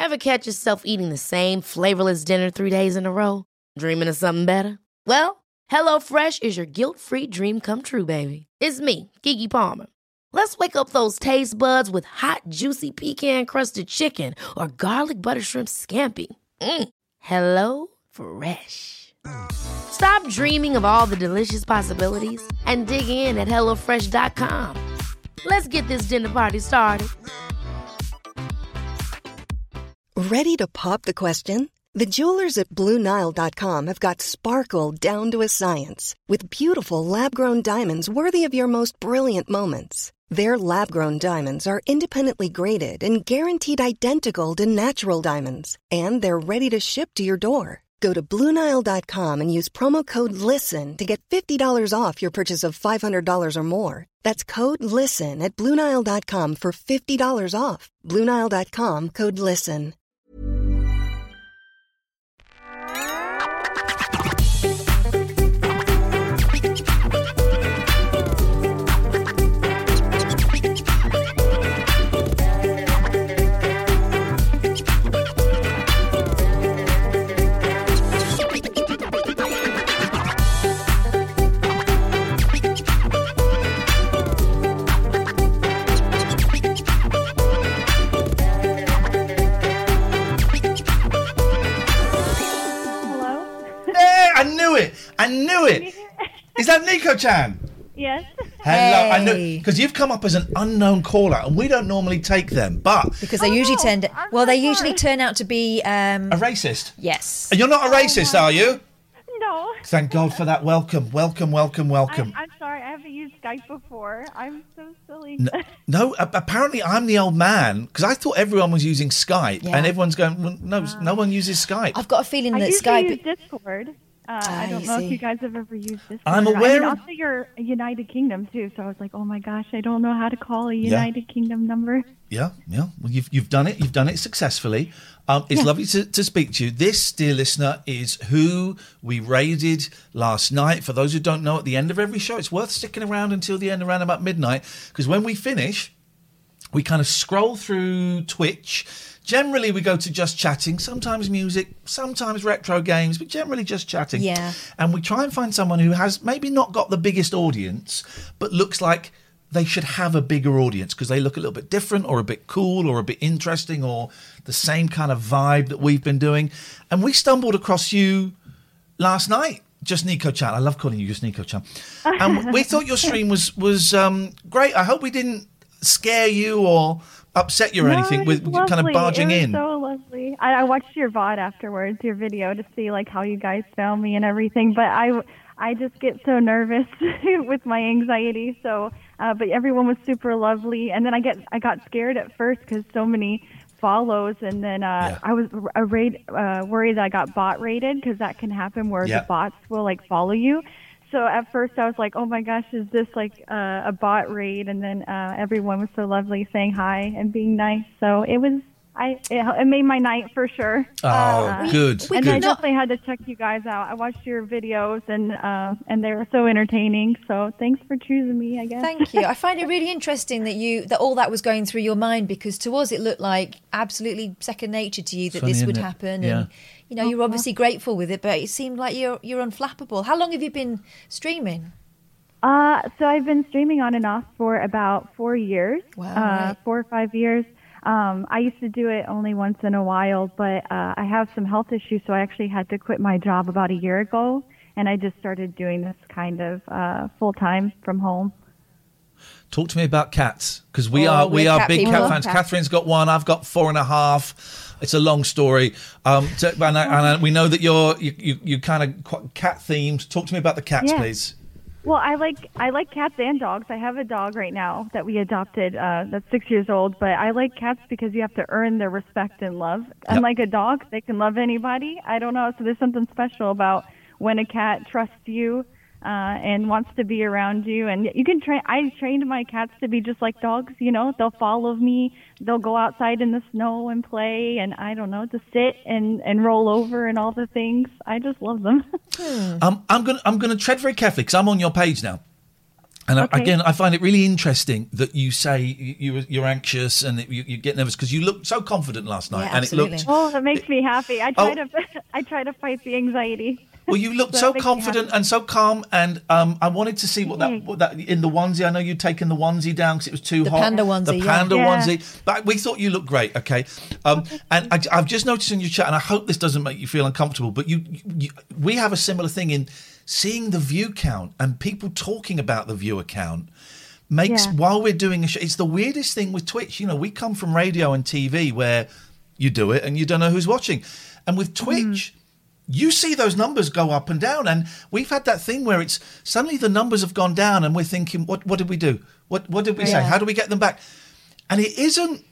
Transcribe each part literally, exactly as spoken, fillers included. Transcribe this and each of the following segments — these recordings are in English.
Ever catch yourself eating the same flavorless dinner three days in a row? Dreaming of something better? Well, HelloFresh is your guilt-free dream come true, baby. It's me, Keke Palmer. Let's wake up those taste buds with hot, juicy pecan-crusted chicken or garlic butter shrimp scampi. Mm. Hello Fresh. Stop dreaming of all the delicious possibilities and dig in at hello fresh dot com. Let's get this dinner party started. Ready to pop the question? The jewelers at Blue Nile dot com have got sparkle down to a science with beautiful lab-grown diamonds worthy of your most brilliant moments. Their lab-grown diamonds are independently graded and guaranteed identical to natural diamonds, and they're ready to ship to your door. Go to Blue Nile dot com and use promo code LISTEN to get fifty dollars off your purchase of five hundred dollars or more. That's code LISTEN at Blue Nile dot com for fifty dollars off. Blue Nile dot com, code LISTEN. I knew it. Is that Nico-chan? Yes. Hello. Hey. I knew because you've come up as an unknown caller, and we don't normally take them, but because they oh, usually no. tend. To, I'm well, so they sorry. usually turn out to be um, a racist. Yes. And you're not a racist, oh, are you? No. Thank God for that. Welcome, welcome, welcome, welcome. I, I'm sorry, I haven't used Skype before. I'm so silly. No, no a- apparently I'm the old man because I thought everyone was using Skype, Yeah. and everyone's going, well, no, Uh, no one uses Skype. I've got a feeling I that usually Skype. use Discord. Uh, Ah, I don't you know see. if you guys have ever used Discord. I'm I aware mean, of- also, you're a United Kingdom, too, so I was like, oh, my gosh, I don't know how to call a United Kingdom number. Yeah, yeah. Well, you've you've done it. You've done it successfully. Um, it's Yeah. lovely to, to speak to you. This, dear listener, is who we raided last night. For those who don't know, at the end of every show, it's worth sticking around until the end, around about midnight, because when we finish, we kind of scroll through Twitch. Generally, we go to just chatting, sometimes music, sometimes retro games, but generally just chatting. Yeah. And we try and find someone who has maybe not got the biggest audience, but looks like they should have a bigger audience because they look a little bit different or a bit cool or a bit interesting or the same kind of vibe that we've been doing. And we stumbled across you last night. Just Nico-chan. I love calling you just Nico-chan. And we thought your stream was, was um, great. I hope we didn't scare you or upset you or No, anything it with was kind of lovely. barging it was in. so lovely. I, I watched your V O D afterwards, your video, to see like how you guys found me and everything. But I, I just get so nervous with my anxiety. So, uh, but everyone was super lovely. And then I get I got scared at first because so many follows, and then uh, Yeah. I was uh, raid, uh, worried that I got bot rated because that can happen where Yeah. the bots will like follow you. So at first I was like, oh my gosh, is this like uh, a bot raid? And then uh, everyone was so lovely saying hi and being nice. So it was, I it, it made my night for sure. Oh, Uh, good. we and good. I could not- definitely had to check you guys out. I watched your videos and uh, and they were so entertaining. So thanks for choosing me, I guess. Thank you. I find it really interesting that you that all that was going through your mind, because to us it looked like absolutely second nature to you that Funny, this would isn't it? happen. Yeah. And you know, you're obviously grateful with it, but it seemed like you're you're unflappable. How long have you been streaming? Uh, so I've been streaming on and off for about four years, Wow, uh, right. four or five years. Um, I used to do it only once in a while, but uh, I have some health issues, so I actually had to quit my job about a year ago, and I just started doing this kind of uh, full time from home. Talk to me about cats, because we Oh, are we we're are cat big people. cat Love fans. cats. Catherine's got one. I've got four and a half. It's a long story. Um, so, and, I, and we know that you're you you, you kind of quite cat themed. Talk to me about the cats, Yeah. please. Well, I like I like cats and dogs. I have a dog right now that we adopted uh, that's six years old. But I like cats because you have to earn their respect and love. Unlike a dog, they can love anybody. I don't know. So there's something special about when a cat trusts you uh, and wants to be around you. And you can train. I trained my cats to be just like dogs. You know, they'll follow me. They'll go outside in the snow and play. And I don't know, to sit and, and roll over and all the things. I just love them. Um, I'm gonna I'm gonna tread very carefully because I'm on your page now, And I- Okay. again, I find it really interesting that you say you, you, you're anxious and you, you get nervous because you looked so confident last night. Yeah, and absolutely. it looked, Oh, that makes me happy. I try Oh. to I try to fight the anxiety. well, you looked That so makes me confident happy. and so calm. And um, I wanted to see what that, Thanks. what that in the onesie. I know you'd taken the onesie down because it was too The hot. panda onesie, The yeah. panda Yeah. onesie. But we thought you looked great. Okay. Um, and I, I've just noticed in your chat, and I hope this doesn't make you feel uncomfortable, but you, you, we have a similar thing in seeing the view count and people talking about the viewer count. Makes Yeah. while we're doing a show, it's the weirdest thing with Twitch. You know, we come from radio and T V where you do it and you don't know who's watching, and with Twitch, you see those numbers go up and down. And we've had that thing where it's suddenly the numbers have gone down, and we're thinking, what what did we do? What what did we say? Yeah. How do we get them back? And it isn't.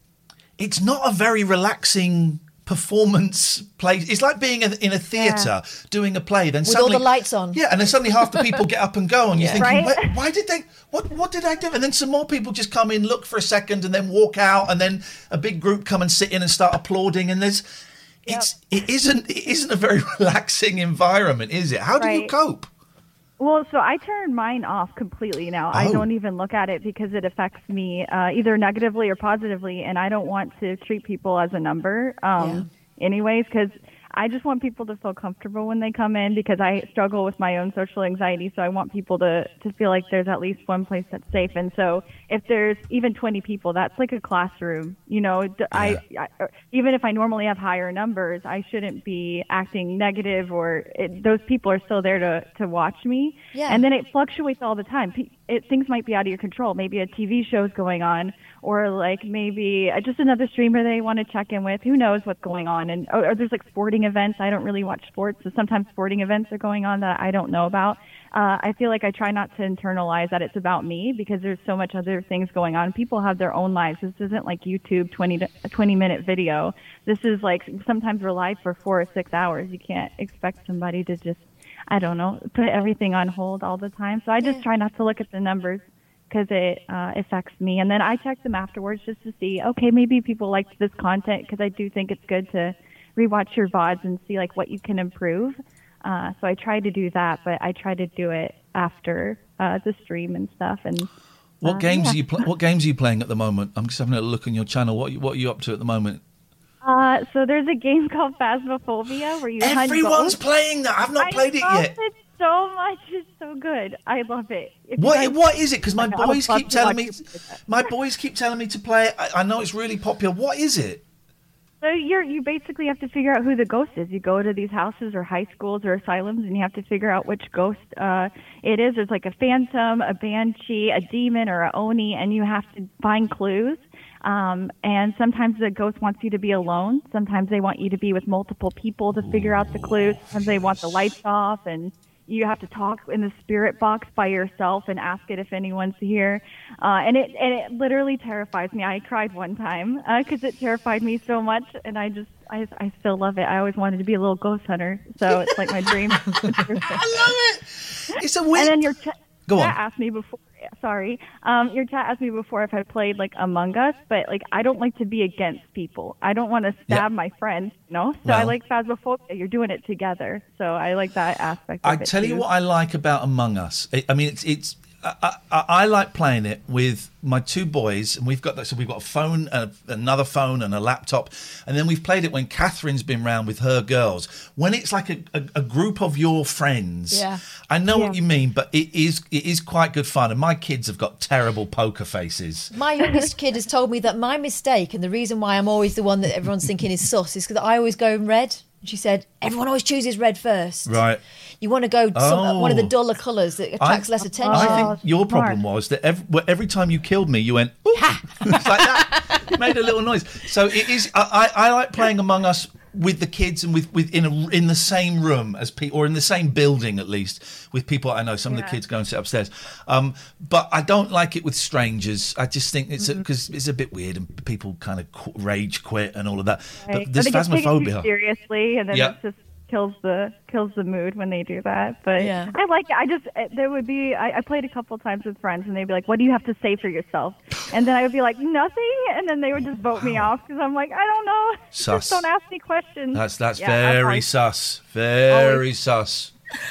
It's not a very relaxing performance place. It's like being in in a theatre doing a play. Then With all suddenly the lights on. Yeah, and then suddenly half the people get up and go, and you're thinking, Right? "Why- why did they? What what did I do? And then some more people just come in, look for a second, and then walk out, and then a big group come and sit in and start applauding. And there's, it's it isn't it isn't a very relaxing environment, is it? How do you Right. cope? Well, so I turn mine off completely now. I Oh. don't even look at it because it affects me uh, either negatively or positively, and I don't want to treat people as a number. Um, Anyways, because I just want people to feel comfortable when they come in because I struggle with my own social anxiety. So I want people to, to feel like there's at least one place that's safe. And so if there's even twenty people, that's like a classroom. You know, D- I, I even if I normally have higher numbers, I shouldn't be acting negative or it, those people are still there to, to watch me. Yeah. And then it fluctuates all the time. Pe- It, things might be out of your control. Maybe a T V show's going on, or like maybe uh, just another streamer they want to check in with. Who knows what's going on? And or, or there's like sporting events. I don't really watch sports, so sometimes sporting events are going on that I don't know about. Uh, I feel like I try not to internalize that it's about me because there's so much other things going on. People have their own lives. This isn't like YouTube twenty to, a twenty minute video. This is like sometimes we're live for four or six hours. You can't expect somebody to just I don't know, put everything on hold all the time. So I just Yeah. try not to look at the numbers because it uh, affects me. And then I check them afterwards just to see, okay, maybe people liked this content because I do think it's good to rewatch your V O Ds and see like what you can improve. Uh, so I try to do that, but I try to do it after uh, the stream and stuff. And What uh, games yeah. are you pl- What games are you playing at the moment? I'm just having a look on your channel. What what are you up to at the moment? Uh, so there's a game called Phasmophobia where you hunt Everyone's ghosts. playing that. I've not I played it love yet. it so much. It's so good. I love it. If you What guys- what is it? Because my I would boys love keep to telling watch me, you play that. my boys keep telling me to play it. I, I know it's really popular. What is it? So you're you basically have to figure out who the ghost is. You go to these houses or high schools or asylums, and you have to figure out which ghost uh, it is. There's like a phantom, a banshee, a demon, or a oni, and you have to find clues. Um, and sometimes the ghost wants you to be alone. Sometimes they want you to be with multiple people to figure out the clues. Sometimes they want the lights off, and you have to talk in the spirit box by yourself and ask it if anyone's here. Uh, and it and it literally terrifies me. I cried one time because it terrified me so much, and I just I I still love it. I always wanted to be a little ghost hunter, so it's like my dream. I love it. It's a weird. And then your ch- Go chat on. asked me before. Sorry, um, your chat asked me before if I played like Among Us, but like I don't like to be against people. I don't want to stab Yeah. my friends, you know. So I Well- like Phasmophobia. You're doing it together, so I like that aspect. Of I it tell you too. what I like about Among Us. I I mean, it's it's. I, I, I like playing it with my two boys, and we've got that. So we've got a phone, uh, another phone, and a laptop, and then we've played it when Catherine's been round with her girls. When it's like a, a, a group of your friends, Yeah. I know what Yeah. you mean, but it is it is quite good fun. And my kids have got terrible poker faces. My youngest kid has told me that my mistake and the reason why I'm always the one that everyone's thinking is sus is because I always go in red. She said, everyone always chooses red first. Right. You want to go some, one of the Oh. duller colours that attracts less attention. I Oh, think your smart. problem was that every, well, every time you killed me, you went, ooh. It's like that. It made a little noise. So it is. I, I, I like playing Among Us with the kids and with, with in a, in the same room as people, or in the same building at least, with people I know. Some of the Yeah. kids go and sit upstairs. Um, but I don't like it with strangers. I just think it's Mm-hmm. because it's a bit weird and people kind of qu- rage quit and all of that. Right. But this they get taken too phasmophobia. seriously, and then Yeah. it just kills the kills the mood when they do that. But Yeah. I like it. I just uh, there would be I, I played a couple times with friends, and they'd be like, "What do you have to say for yourself?" And then I would be like, "Nothing," and then they would just vote me off because I'm like, "I don't know. Sus. Just don't ask me questions." That's that's Yeah, I'm very always- sus. Very always- sus.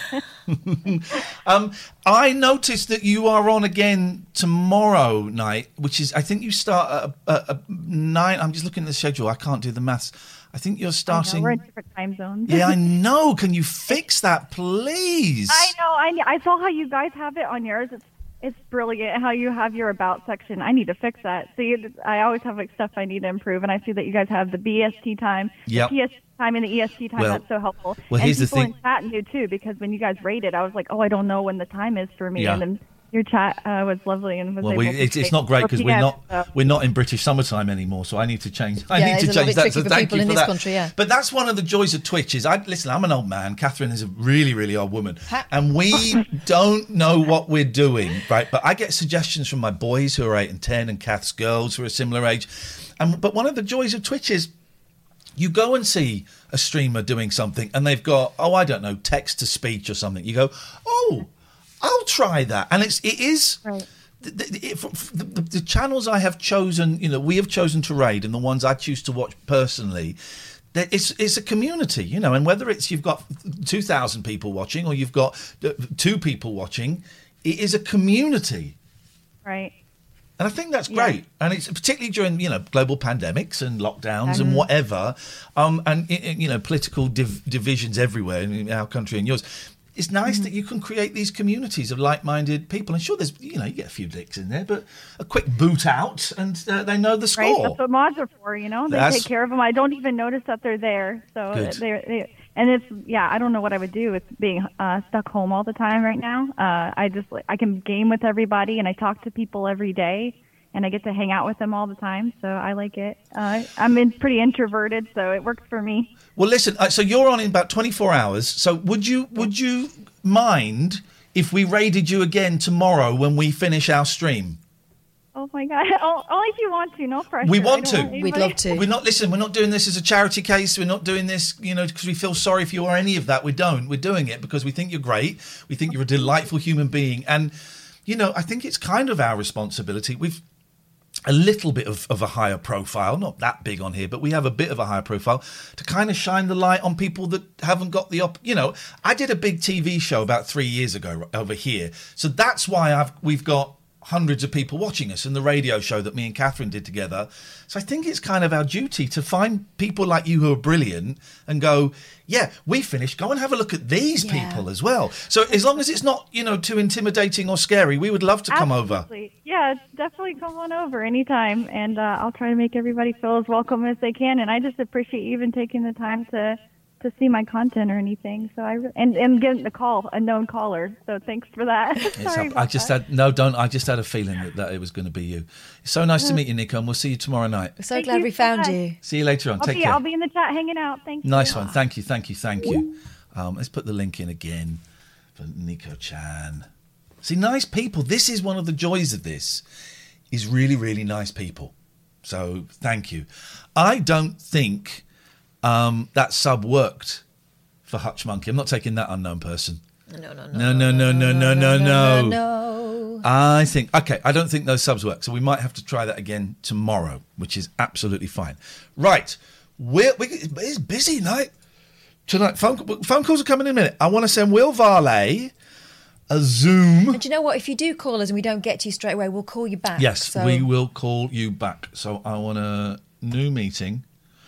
um, I noticed that you are on again tomorrow night, which is, I think you start at, at, at nine. I'm just looking at the schedule. I can't do the maths. I think you're starting. I know, we're in different time zones. Yeah, I know. Can you fix that, please? I know. I I saw how you guys have it on yours. It's it's brilliant how you have your about section. I need to fix that. See, I always have like stuff I need to improve, and I see that you guys have the B S T time, Yep. the P S T time, and the E S T time. Well- That's so helpful. well, and here's the people thing- in chat knew too, because when you guys rated, I was like, oh, I don't know when the time is for me, Yeah. and then your chat uh, was lovely and was Well, able we, to it's, it's say not great because we're P M, not so- we're not in British summertime anymore, so I need to change. I Yeah, need it's to a little change bit that. tricky So for thank people you in for this that. country, yeah. But that's one of the joys of Twitch. Is I listen. I'm an old man. Catherine is a really really old woman, Ha- and we don't know what we're doing, right? But I get suggestions from my boys who are eight and ten, and Kath's girls who are a similar age. And but one of the joys of Twitch is, you go and see a streamer doing something and they've got, oh, I don't know, text to speech or something. You go, oh, I'll try that. And it's, it is, Right. the, the, it- f- f- the, the, the channels I have chosen, you know, we have chosen to raid, and the ones I choose to watch personally, that it's, it's a community, you know, and whether it's you've got two thousand people watching or you've got uh, two people watching, it is a community. Right. And I think that's Yeah. great, and it's particularly during, you know, global pandemics and lockdowns and Mhm. whatever, um, and i- i- you know, political div- divisions everywhere in our country and yours. It's nice Mm-hmm. that you can create these communities of like-minded people, and sure, there's, you know, you get a few dicks in there, but a quick boot out, and uh, they know the Right, score. that's what mods are for, you know. They That's- take care of them. I don't even notice that they're there. So Good. they're, they, and it's yeah. I don't know what I would do with being uh, stuck home all the time right now. Uh, I just I can game with everybody, and I talk to people every day, and I get to hang out with them all the time. So I like it. Uh, I'm in, pretty introverted, so it works for me. Well, listen. Uh, so you're on in about twenty-four hours. So would you would you mind if we raided you again tomorrow when we finish our stream? Oh my god! Oh, only if you want to. No pressure. We I want don't to. anybody- We'd love to. We're not, listen, we're not doing this as a charity case. We're not doing this, you know, because we feel sorry for you or any of that. We don't. We're doing it because we think you're great. We think you're a delightful human being. And, you know, I think it's kind of our responsibility. We've a little bit of, of a higher profile, not that big on here, but we have a bit of a higher profile to kind of shine the light on people that haven't got the op. You know, I did a big T V show about three years ago over here. So that's why I've we've got hundreds of people watching us, and the radio show that me and Catherine did together. So I think it's kind of our duty to find people like you who are brilliant and go, yeah, we finished. Go and have a look at these Yeah. people as well. So as long as it's not, you know, too intimidating or scary, we would love to come over. Absolutely. Yeah, definitely come on over anytime, and uh, I'll try to make everybody feel as welcome as they can. And I just appreciate you even taking the time to to see my content or anything. So I re- and and getting the call, a known caller. So thanks for that. It's Sorry up. I about just that. had no, don't. I just had a feeling that, that it was going to be you. It's so nice to meet you, Nico, and we'll see you tomorrow night. We're so Thank glad you we so found much. you. See you later on. I'll Take be care. I'll be in the chat hanging out. Thank you. Nice one. Thank you. Thank you. Thank you. Um, let's put the link in again for Nico Chan. See, nice people. This is one of the joys of this. Is really, really nice people. So thank you. I don't think um, that sub worked for Hutch Monkey. I'm not taking that unknown person. No, no, no. No, no, no, no, no, no, no. no. I think, okay, I don't think those subs work, so we might have to try that again tomorrow, which is absolutely fine. Right, we're, we, it's busy night tonight. Phone, phone calls are coming in a minute. I want to send Will Varley a Zoom. And do you know what? If you do call us and we don't get to you straight away, we'll call you back. Yes, So- we will call you back. So I want a new meeting.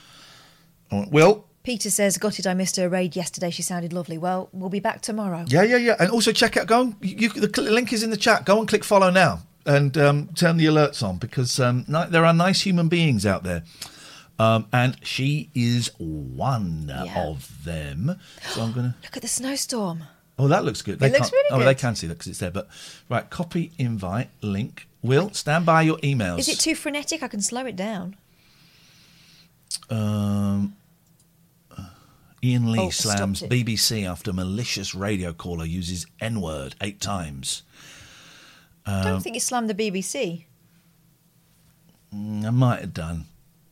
I want, Will? Peter says, gutted I missed her raid yesterday. She sounded lovely. Well, we'll be back tomorrow. Yeah, yeah, yeah. And also check out, go on, you, the cl- link is in the chat. Go and click follow now and um, turn the alerts on because um, ni- there are nice human beings out there. Um, and she is one Yeah. of them. So I'm going to... Look at the snowstorm. Oh, that looks good. They It looks can't- really Oh, they good. can see that because it's there. But right, copy, invite, link. Will, stand by your emails. Is it too frenetic? I can slow it down. Um, Ian Lee Oh, stopped slams it. B B C after malicious radio caller uses N-word eight times. I Um, don't think you slammed the B B C. Mm, I might have done.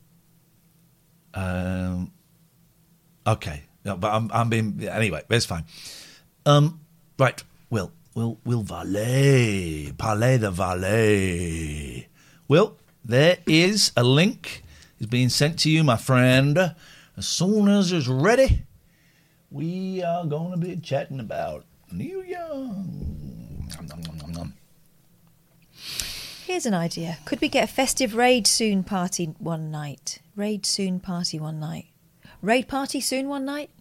Um, okay, no, but I'm, I'm being anyway. That's fine. Um, right, Will, Will, Will Valet, Palais de Valet. Will, there is a link. Is being sent to you, my friend. As soon as it's ready, we are going to be chatting about Neil Young. Nom, nom, nom, nom, nom. Here's an idea. Could we get a festive raid soon party one night? Raid soon party one night. Raid party soon one night?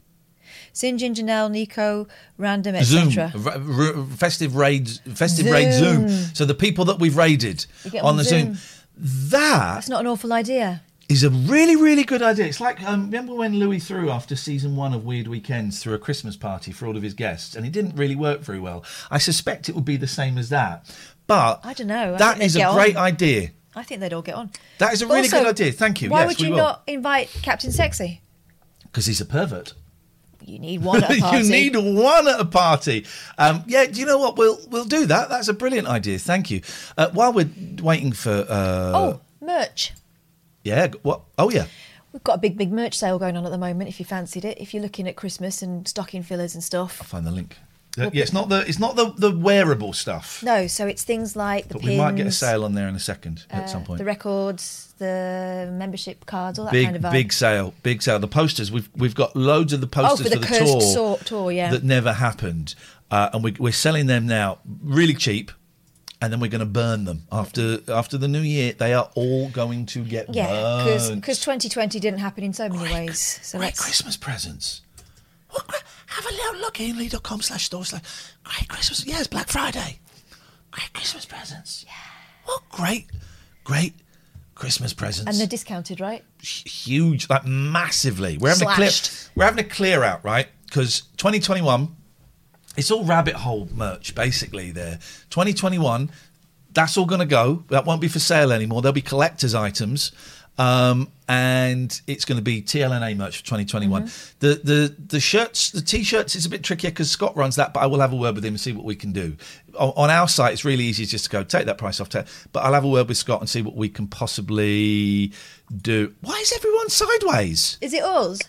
St. John, Janelle, Nico, random, Zoom, et cetera. R- r- festive raids, festive Zoom. raid Zoom. So the people that we've raided You get on on the Zoom. Zoom. That That's not an awful idea. is a really, really good idea. It's like, um, remember when Louis threw, after season one of Weird Weekends, threw a Christmas party for all of his guests, and it didn't really work very well. I suspect it would be the same as that. But I don't know. I that think they'd is a get great on. idea. I think they'd all get on. That is a really Also, good idea. Thank you. Why yes, would we you will. not invite Captain Sexy? Because he's a pervert. You need one at a party. You need one at a party. Um, yeah, do you know what? We'll we'll do that. That's a brilliant idea. Thank you. Uh, while we're waiting for... Uh, Oh, merch. Yeah, what? Oh, yeah. We've got a big, big merch sale going on at the moment, if you fancied it. If you're looking at Christmas and stocking fillers and stuff. I'll find the link. Uh, yeah, it's not the it's not the, the wearable stuff. No, so it's things like the But pins. we might get a sale on there in a second uh, at some point. The records, the membership cards, all that Big kind of vibe. big sale, big sale. The posters we've we've got loads of the posters Oh, for the for the cursed tour, sor- tour, yeah. that never happened, uh, and we, we're selling them now really cheap, and then we're going to burn them after after the new year. They are all going to get Yeah, burned. because twenty twenty didn't happen in so many Great- ways. So great let's. Christmas presents. What gra- have a little look at inly dot com slash store slash great Christmas. Yeah, it's Black Friday. Great Christmas presents. Yeah. What great, great Christmas presents. And they're discounted, right? Huge, like massively. We're having Slashed. a clear. We're having a clear out, right? Because twenty twenty-one, it's all rabbit hole merch basically. There, twenty twenty-one, that's all going to go. That won't be for sale anymore. There'll be collector's items, um, and it's going to be T L N A merch for twenty twenty-one. Mm-hmm. The the the shirts, the t-shirts, is a bit trickier because Scott runs that, but I will have a word with him and see what we can do. On, on our site, it's really easy just to go take that price off, take, but I'll have a word with Scott and see what we can possibly do. Why is everyone sideways? Is it us?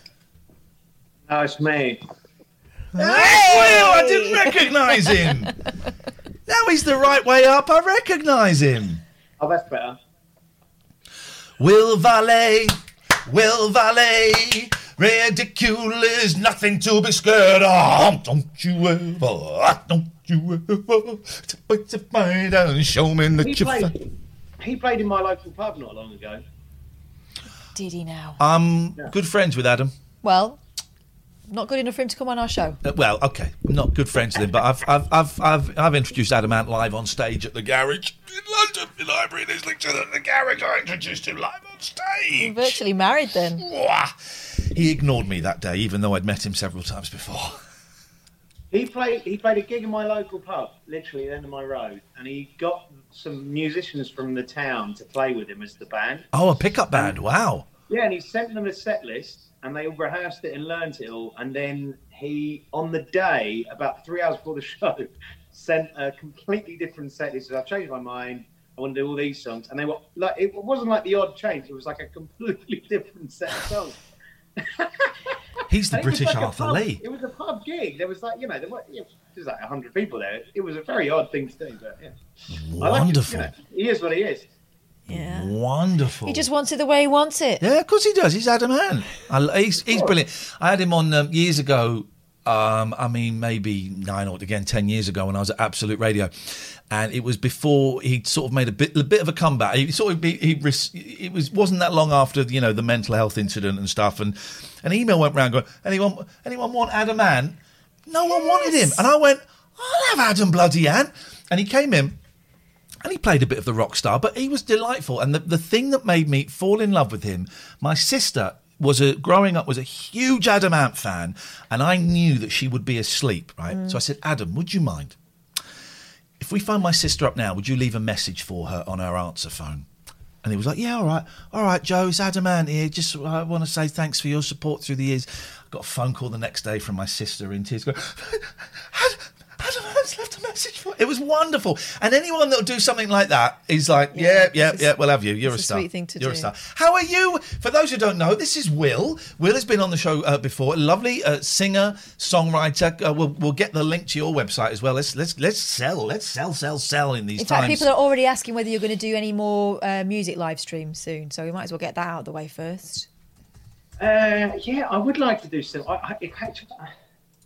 No, it's me. Hey, Will, I didn't recognise him. Now he's the right way up. I recognise him. Oh, that's better. Will Valet, Will Valet, ridiculous, nothing to be scared of. Don't you ever, don't you ever, put the fight down and show me that He you played, he played in my local pub not long ago. Did he now? I'm good friends with Adam. Well, not good enough for him to come on our show. Uh, well, okay, I'm not good friends with him, but I've I've I've I've, I've introduced Adam Ant live on stage at the Garage in London. The library, there's lecture at the Garage. I introduced him live on stage. You're virtually married then. Wah. He ignored me that day, even though I'd met him several times before. He played. He played a gig in my local pub, literally at the end of my road, and he got some musicians from the town to play with him as the band. Oh, a pickup band! Wow. Yeah, and he sent them a set list, and they all rehearsed it and learnt it all. And then he, on the day, about three hours before the show, sent a completely different set list. He said, I've changed my mind. I want to do all these songs. And they were like, it wasn't like the odd change. It was like a completely different set of songs. He's the And it was British like a Arthur pub- Lee. It was a pub gig. There was like, you know, there were, there was like a hundred people there. It was a very odd thing to do, but yeah. I like it, Wonderful. you know, he is what he is. Yeah. Wonderful. He just wants it the way he wants it. Yeah, of course he does. He's Adam Ant. I, he's he's brilliant. I had him on um, years ago. Um, I mean, maybe nine or again ten years ago when I was at Absolute Radio, and it was before he sort of made a bit a bit of a comeback. He sort of he, he it was wasn't that long after you know the mental health incident and stuff, and an email went round going, anyone anyone want Adam Ant? No one wanted him, and I went, I'll have Adam bloody Ant, and he came in. And he played a bit of the rock star, but he was delightful. And the, the thing that made me fall in love with him, my sister was a growing up was a huge Adam Ant fan, and I knew that she would be asleep, right? Mm. So I said, Adam, would you mind if we phone my sister up now? Would you leave a message for her on her answer phone? And he was like, yeah, all right, all right, Joe, it's Adam Ant here. Just I want to say thanks for your support through the years. I got a phone call the next day from my sister in tears, going, Adam Ant's left a message for it. Was wonderful. And anyone that'll do something like that is like, yeah, yeah, yeah, yeah we'll have you. You're a it's a star. sweet thing to You're do. a star. How are you? For those who don't know, this is Will. Will has been on the show uh, before. Lovely uh, singer, songwriter. Uh, we'll we'll get the link to your website as well. Let's let's let's sell. Let's sell, sell, sell in these In times. fact, people are already asking whether you're going to do any more uh, music live streams soon, so we might as well get that out of the way first. Uh, yeah, I would like to do some. I, I, it, actually,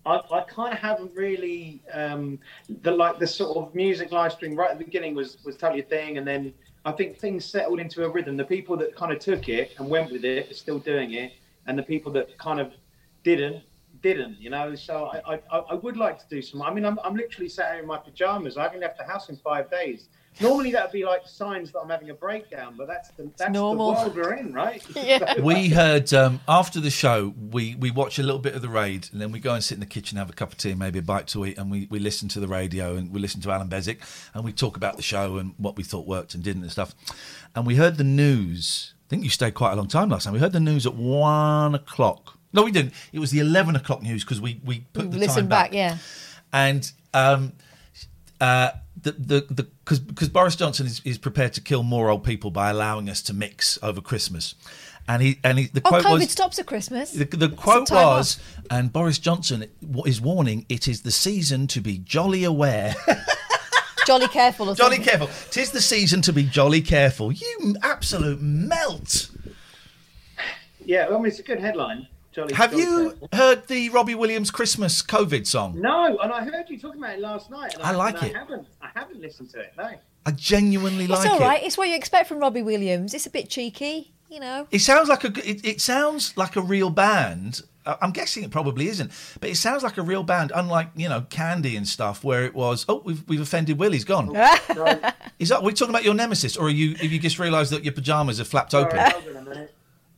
I, I kind of haven't really um, the like the sort of music live stream right at the beginning was was totally a thing, and then I think things settled into a rhythm. The people that kind of took it and went with it are still doing it, and the people that kind of didn't didn't. You know, so I I, I would like to do some. I mean, I'm I'm literally sat here in my pajamas. I haven't left the house in five days. Normally that would be like signs that I'm having a breakdown, but that's the that's normal. the world we're in, right? Yeah. We heard um, after the show, we, we watch a little bit of the raid, and then we go and sit in the kitchen, have a cup of tea, and maybe a bite to eat, and we, we listen to the radio, and we listen to Alan Bezic, and we talk about the show and what we thought worked and didn't and stuff. And we heard the news. I think you stayed quite a long time last time. We heard the news at one o'clock. No, we didn't. It was the eleven o'clock news because we, we put the Listen time back. back, yeah. And um, uh, the the the because because Boris Johnson is, is prepared to kill more old people by allowing us to mix over Christmas, and he and he, the Oh, quote COVID was stops at Christmas. the, the quote time was, and Boris Johnson is warning, it is the season to be jolly aware. Jolly careful or Jolly something. careful. Tis the season to be jolly careful. You absolute melt. Yeah, I mean it's a good headline. Jolly, Have jolly you careful. heard the Robbie Williams Christmas COVID song? No, and I heard you talking about it last night. And I like and it. I haven't. I haven't listened to it. No. I genuinely It's like all it. right. It's what you expect from Robbie Williams. It's a bit cheeky, you know. It sounds like a it, it sounds like a real band. Uh, I'm guessing it probably isn't, but it sounds like a real band. Unlike you know Candy and stuff, where it was oh we've we've offended Will, he's gone. Is that are we talking about your nemesis, or are you have you just realised that your pajamas are flapped open? Sorry, hold on a minute.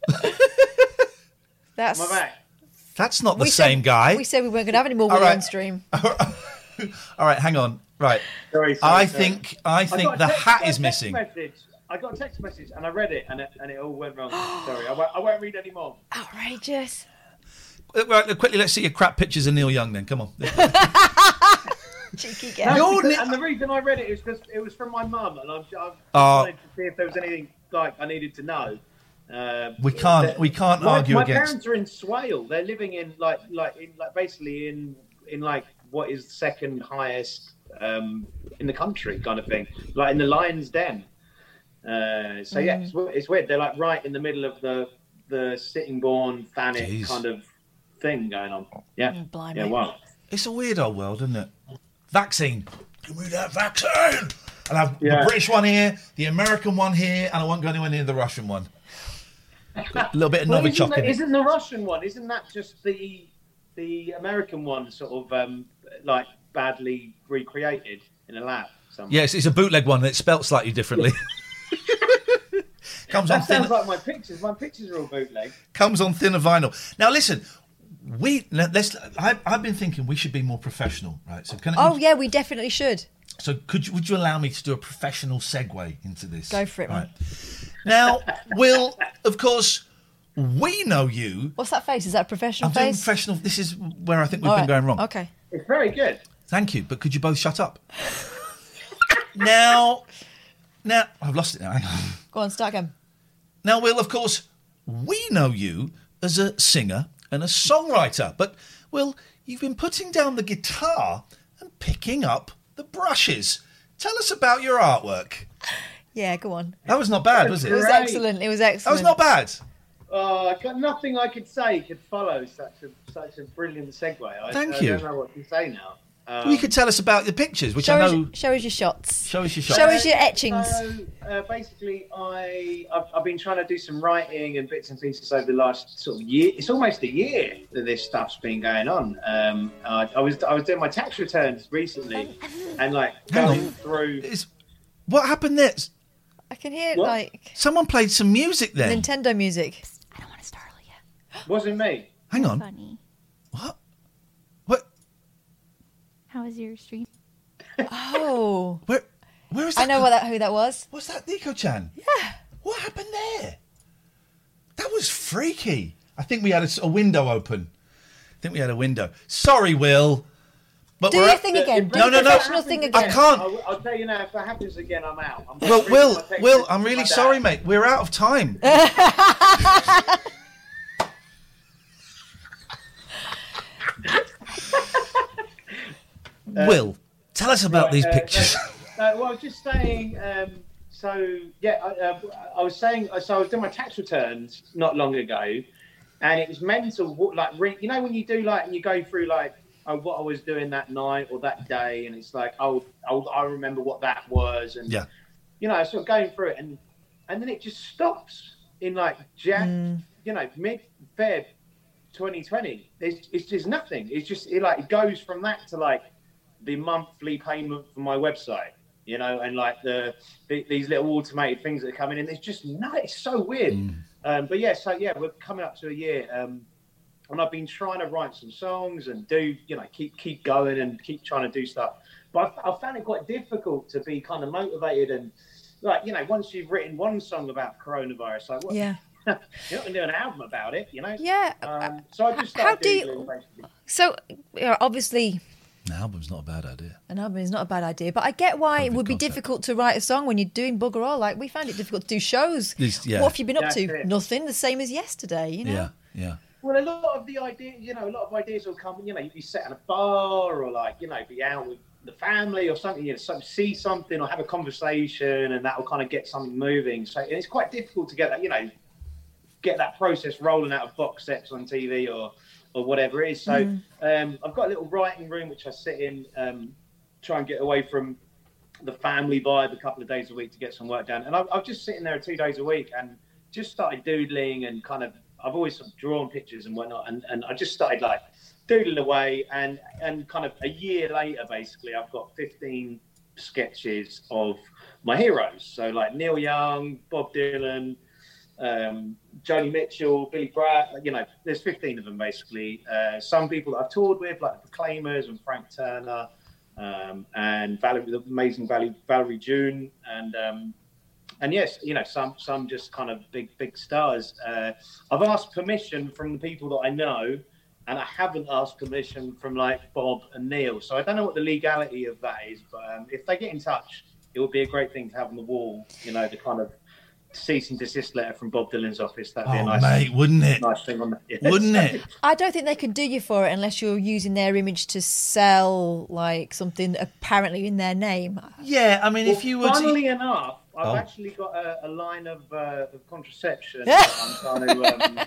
That's Am I back? That's not the we same said, guy. We said we weren't going to have any more All Will right. on stream. All right, hang on. Right, Sorry, sorry, I sorry. think I I think got a the text- hat got a is text missing. Message. I got a text message and I read it and it, and it all went wrong. Sorry, I won't, I won't read any more. Outrageous. Uh, Right, quickly, let's see your crap pictures of Neil Young. Then come on. Cheeky No, guy. You're because- ne- and the reason I read it is because it was from my mum, and I'm, I Oh. wanted to see if there was anything like I needed to know. Uh, We can't- that- we can't my, argue my against- parents are in Swale. They're living in like like in like basically in in like what is the second highest um, in the country kind of thing, like in the Lion's Den. Uh, so yeah, it's, we- it's weird. They're like right in the middle of the the Sittingbourne, Thanet Jeez. kind of thing going on. Yeah, Mm, blimey. yeah, wow. It's a weird old world, isn't it? Vaccine. Give me that vaccine. I'll have Yeah. the British one here, the American one here, and I won't go anywhere near the Russian one. A little bit of Well, isn't, Novichok the, in it. isn't the Russian one? Isn't that just the the American one, sort of um, like badly recreated in a lab? Somewhere? Yes, it's a bootleg one, and it's spelt slightly differently. comes on That thin, sounds like my pictures. My pictures are all bootleg. comes on thinner vinyl. Now listen, we now let's. I, I've been thinking we should be more professional, right? So can I, Oh, yeah, we definitely should. So could you, would you allow me to do a professional segue into this? Go for it, man. Now, Will, of course, we know you. What's that face? Is that a professional I'm doing face? professional. This is where I think we've All been right. going wrong. Okay. It's very good. Thank you, but could you both shut up? now, now I've lost it now. Hang on. Go on, start again. Now, Will, of course, we know you as a singer and a songwriter, but Will, you've been putting down the guitar and picking up the brushes. Tell us about your artwork. Yeah, go on. That was not bad, was it? It was Great. excellent. It was That excellent. was not bad. Oh, I got nothing I could say could follow such a such a brilliant segue. I, Thank I you. don't know what to say now. Um, Well, you could tell us about the pictures, which Show I us, know. show us your shots. Show us your shots. Show us your etchings. So uh, basically, I I've, I've been trying to do some writing and bits and pieces over the last sort of year. It's almost a year that this stuff's been going on. Um, I, I was I was doing my tax returns recently, and like Hang going on. through. It's- what happened there? I can hear What? like Someone played some music then. Nintendo music. I don't want to startle you. Wasn't me. Hang on. Funny. What? What? How was your stream? Oh, Where? Where is that? I know what that who that was. What's that, Nico-chan? Yeah. What happened there? That was freaky. I think we had a, a window open. I think we had a window. Sorry, Will. But Do we're your at- thing again. Do No, your no, no. professional thing I again. can't. I'll, I'll tell you now. If that happens again, I'm out. I'm Well, reading Will, my text Will, message I'm to really my dad. sorry, mate. We're out of time. Will, tell us about Right, these uh, pictures. Uh, well, I was just saying. Um, so yeah, I, uh, I was saying. So I was doing my tax returns not long ago, and it was mental. what- Like, re- you know, when you do like, and you go through like oh, what I was doing that night or that day, and it's like, oh, oh I remember what that was, and Yeah. you know, sort of going through it, and and then it just stops in like Jan, Mm. you know, mid Feb twenty twenty. It's it's just nothing. It's just it like it goes from that to like the monthly payment for my website, you know, and like the, the these little automated things that are coming in. It's just no, it's so weird. Mm. Um, but yeah, so yeah, we're coming up to a year, um, and I've been trying to write some songs and do, you know, keep keep going and keep trying to do stuff. But I, I found it quite difficult to be kind of motivated and like, you know, once you've written one song about coronavirus, like what? Yeah. You're not going to do an album about it, you know? Yeah. Um, so I just How started do you- doodling, basically. So, you know, obviously, An album's not a bad idea. an album is not a bad idea, but I get why it Perfect would be concept. difficult to write a song when you're doing bugger all. Like, we found it difficult to do shows. This- yeah. What have you been up That's to? it. Nothing. The same as yesterday, you know? Yeah, yeah. Well, a lot of the ideas, you know, a lot of ideas will come, you know, you'd be sat in a bar or like, you know, be out with the family or something, you know, some, see something or have a conversation and that will kind of get something moving. So and it's quite difficult to get that, you know, get that process rolling out of box sets on T V or or whatever it is. So Mm. um, I've got a little writing room which I sit in, um, try and get away from the family vibe a couple of days a week to get some work done. And I'm, I'm just sitting there two days a week and just started doodling and kind of, I've always sort of drawn pictures and whatnot. And, and I just started like doodling away and, and kind of a year later, basically, I've got fifteen sketches of my heroes. So like Neil Young, Bob Dylan, um, Joni Mitchell, Billy Bragg, you know, there's fifteen of them basically. Uh, some people that I've toured with, like the Proclaimers and Frank Turner, um, and Valerie, the amazing Valerie, Valerie June, and um, and yes, you know, some some just kind of big big stars. Uh, I've asked permission from the people that I know, and I haven't asked permission from like Bob and Neil. So I don't know what the legality of that is, but um, if they get in touch, it would be a great thing to have on the wall. You know, the kind of cease and desist letter from Bob Dylan's office. That'd be Oh, a nice, mate, wouldn't it? nice thing on that. Yeah. Wouldn't it? I don't think they can do you for it unless you're using their image to sell like something apparently in their name. Yeah, I mean, Well, if you were funnily to... enough, I've Oh. actually got a, a line of, uh, of contraception. that I'm trying to, um,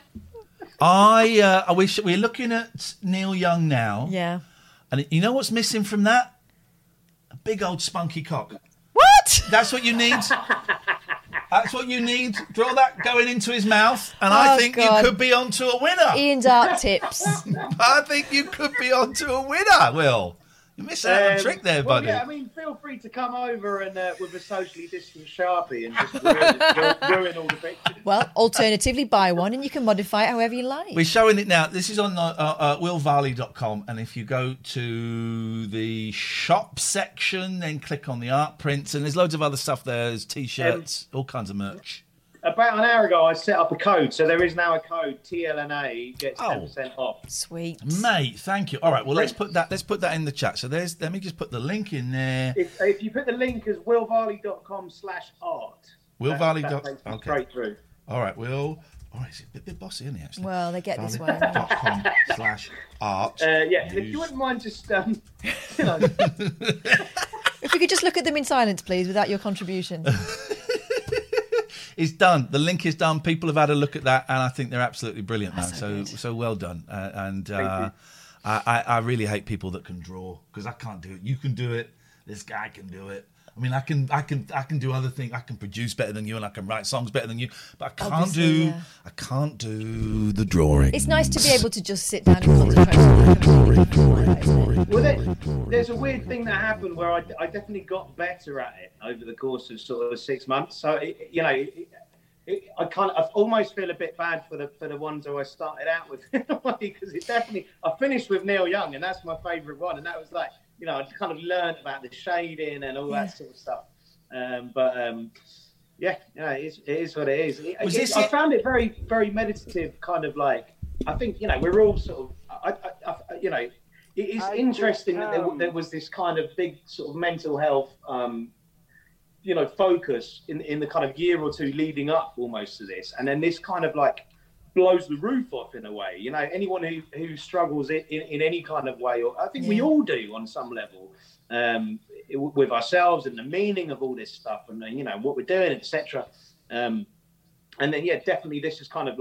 I, uh, I wish we're looking at Neil Young now. Yeah. And you know what's missing from that? A big old spunky cock. What? That's what you need. That's what you need. Draw that going into his mouth, and I Oh, think God. you could be onto a winner. Ian's art tips. I think you could be onto a winner, Will. You missed out on a Um, trick there, well, buddy. yeah, I mean, feel free to come over and uh, with a socially distant Sharpie and just ruin, ruin, ruin all the pictures. Well, alternatively, buy one and you can modify it however you like. We're showing it now. This is on uh, uh, will varley dot com, and if you go to the shop section, then click on the art prints, and there's loads of other stuff there. There's T-shirts, all kinds of merch. About an hour ago, I set up a code, so there is now a code. T L N A gets Oh. ten percent off. Sweet. Mate, thank you. All right, well, let's put that. Let's put that in the chat. So there's. Let me just put the link in there. If, if you put the link as will varley dot com slash art, will varley dot that takes you okay. straight through. All right, Will. All right, it's a bit, bit bossy, isn't he? Actually. Well, they get this way. dot com slash art. Uh, yeah, and if you wouldn't mind just, um, you know, If we could just look at them in silence, please, without your contribution. It's done. The link is done. People have had a look at that, and I think they're absolutely brilliant, man. That's So, so so, good. well done. Uh, and Thank uh, you. I, I, I really hate people that can draw because I can't do it. You can do it. This guy can do it. I mean, I can, I can, I can do other things. I can produce better than you, and I can write songs better than you. But I can't Obviously, do, yeah. I can't do the drawing. It's nice to be able to just sit down and concentrate. well, there, there's a weird thing that happened where I, I definitely got better at it over the course of sort of six months. So, it, you know, it, it, I kind of, I almost feel a bit bad for the for the ones who I started out with because it definitely, I finished with Neil Young, and that's my favourite one, and that was like, you know, I kind of learned about the shading and all Yeah. that sort of stuff. Um, but um, yeah, yeah, it is, it is what it is. It, Was it- this I it? found it very, very meditative, kind of like, I think, you know, we're all sort of, I, I, I, you know, it is interesting that there, there was this kind of big sort of mental health, um, you know, focus in in the kind of year or two leading up almost to this, and then this kind of like blows the roof off in a way. You know, anyone who who struggles in, in, in any kind of way, or I think we Yeah. all do on some level, um, it- with ourselves and the meaning of all this stuff, and you know what we're doing, et cetera. Um, and then yeah, definitely this is kind of like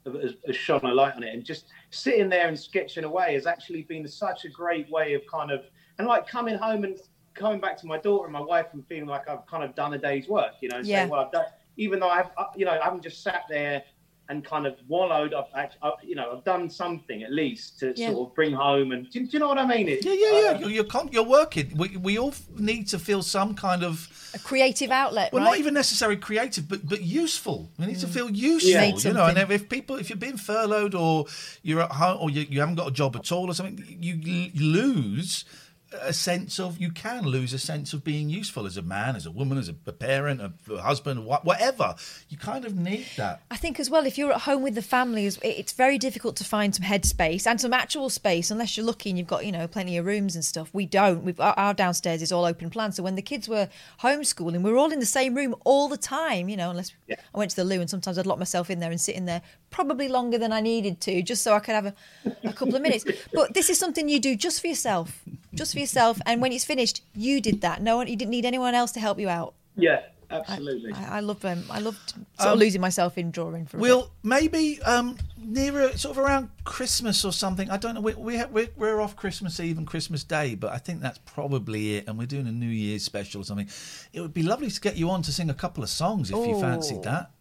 has, has shone a light on it. And just sitting there and sketching away has actually been such a great way of kind of, and like coming home and coming back to my daughter and my wife and feeling like I've kind of done a day's work, you know, and Yeah. saying, well, I've done, even though I've, you know, I haven't just sat there and kind of wallowed, I've, I've, you know, I've done something at least to Yeah. sort of bring home. And do, do you know what I mean? It, Yeah, yeah, yeah. uh, You're you're, con- you're working. We we all need to feel some kind of A creative outlet, well, right? not even necessarily creative, but but useful. We need to feel useful. Yeah. Made You know, and something. if people, if you're being furloughed or you're at home or you, you haven't got a job at all or something, you l- lose a sense of you can lose a sense of being useful as a man, as a woman, as a, a parent, a, a husband, wha- whatever. You kind of need that. I think as well, if you're at home with the family, it's- it's very difficult to find some headspace and some actual space unless you're lucky and you've got, you know, plenty of rooms and stuff. We don't. We've, our, our downstairs is all open plan. So when the kids were homeschooling, we were all in the same room all the time, you know, unless Yeah. I went to the loo and sometimes I'd lock myself in there and sit in there probably longer than I needed to just so I could have a, a couple of minutes. But this is something you do just for yourself, just for yourself. And when it's finished, you did that. No one, you didn't need anyone else to help you out. yeah, absolutely. I, I love um, I loved sort Um, of losing myself in drawing for a bit. We'll maybe um, nearer, sort of around Christmas or something. I don't know. We, we we're, we're off Christmas Eve and Christmas Day, but I think that's probably it. And we're doing a New Year's special or something. It would be lovely to get you on to sing a couple of songs if you fancied Ooh. that.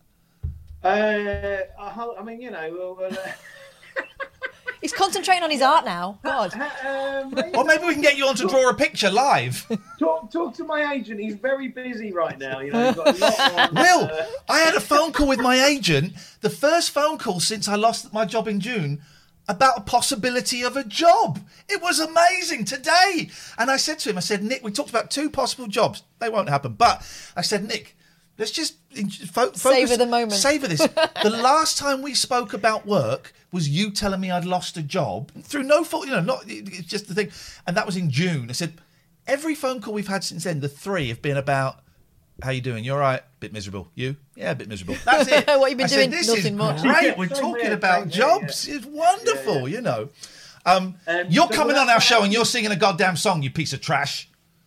Uh, I I mean, you know, well, well, uh, He's concentrating on his art now. God. um, Or maybe we can get you on to draw a picture live. talk, talk to my agent. He's very busy right now. You know, he's got a lot on. Will, uh, I had a phone call with my agent, the first phone call since I lost my job in June, about a possibility of a job. It was amazing today. And I said to him, I said, Nick, we talked about two possible jobs. They won't happen. But I said, Nick, let's just fo- focus. Savour the moment. Savour this. The last time we spoke about work was you telling me I'd lost a job through no fault, you know, not it's just the thing. And that was in June. I said, every phone call we've had since then, the three have been about, how you doing? You all right? Bit miserable. You? Yeah, a bit miserable. That's it. What you been I said, doing? this Nothing is much. great. We're Same talking here, about same here, jobs. yeah. It's wonderful, Yeah, yeah. you know. Um, Um, you're but coming that- on our show and you're singing a goddamn song, you piece of trash.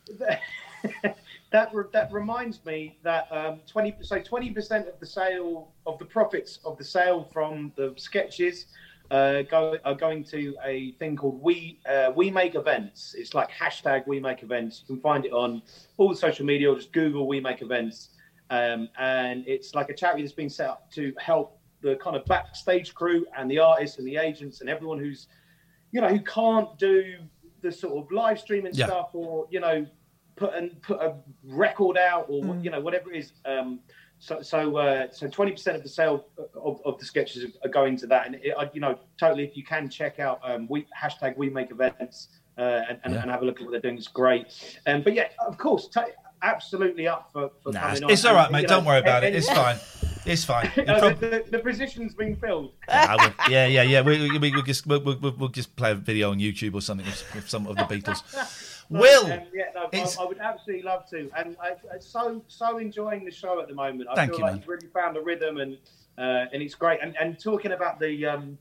that re- that reminds me that um, twenty so twenty percent of the sale of the profits of the sale from the sketches uh, go are going to a thing called We uh, We Make Events. It's like hashtag We Make Events. You can find it on all the social media or just Google We Make Events, um, and it's like a charity that's been set up to help the kind of backstage crew and the artists and the agents and everyone who's you know who can't do the sort of live streaming Yeah. stuff or you know. put and put a record out or Mm. you know whatever it is um so so uh so twenty percent of the sale of, of the sketches are going to that and it, I- you know totally if you can check out um we hashtag we make events uh and, and, Yeah. and have a look at what they're doing. It's great. Um but yeah, of course, ta absolutely up for, for Nah, coming it's, on. it's all right, And, mate. you know, Don't worry about and- it. It's fine. It's fine. You uh, prob- the, the, the position's been filled. Ah, we- yeah, yeah, yeah. We, we, we'll just we'll, we'll, we'll just play a video on YouTube or something with, with some of the Beatles. Will, Um, yeah, no, it's- I, I would absolutely love to, and I, I'm so so enjoying the show at the moment. I Thank feel you, like man. you've really found a rhythm, and uh, and it's great. And and talking about the um,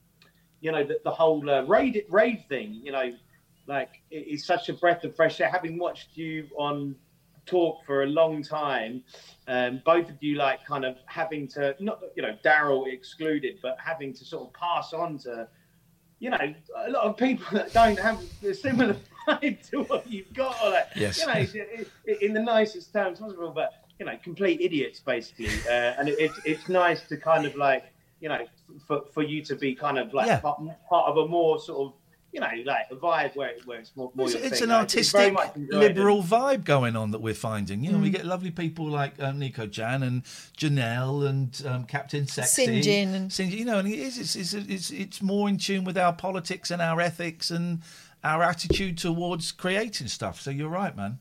you know, the, the whole uh, raid raid thing, you know, like it, it's such a breath of fresh air. Having watched you on Talk for a long time, um, both of you like kind of having to not you know Daryl excluded, but having to sort of pass on to. You know, a lot of people that don't have a similar vibe to what you've got, or like, Yes. you know, it, it, in the nicest terms possible, but you know, complete idiots basically. Uh, and it, it's it's nice to kind of like, you know, for for you to be kind of like Yeah. part, part of a more sort of, you know, like a vibe where where it's more. more It's, your it's thing. an Like, it's very artistic, much enjoyed it. liberal vibe going on that we're finding. You know, we get lovely people like um, Nico Jan and Janelle and um, Captain Sexy. Sinjin and- Sinjin, you know, and it is, it's, it's, it's, it's more in tune with our politics and our ethics and our attitude towards creating stuff. So you're right, man.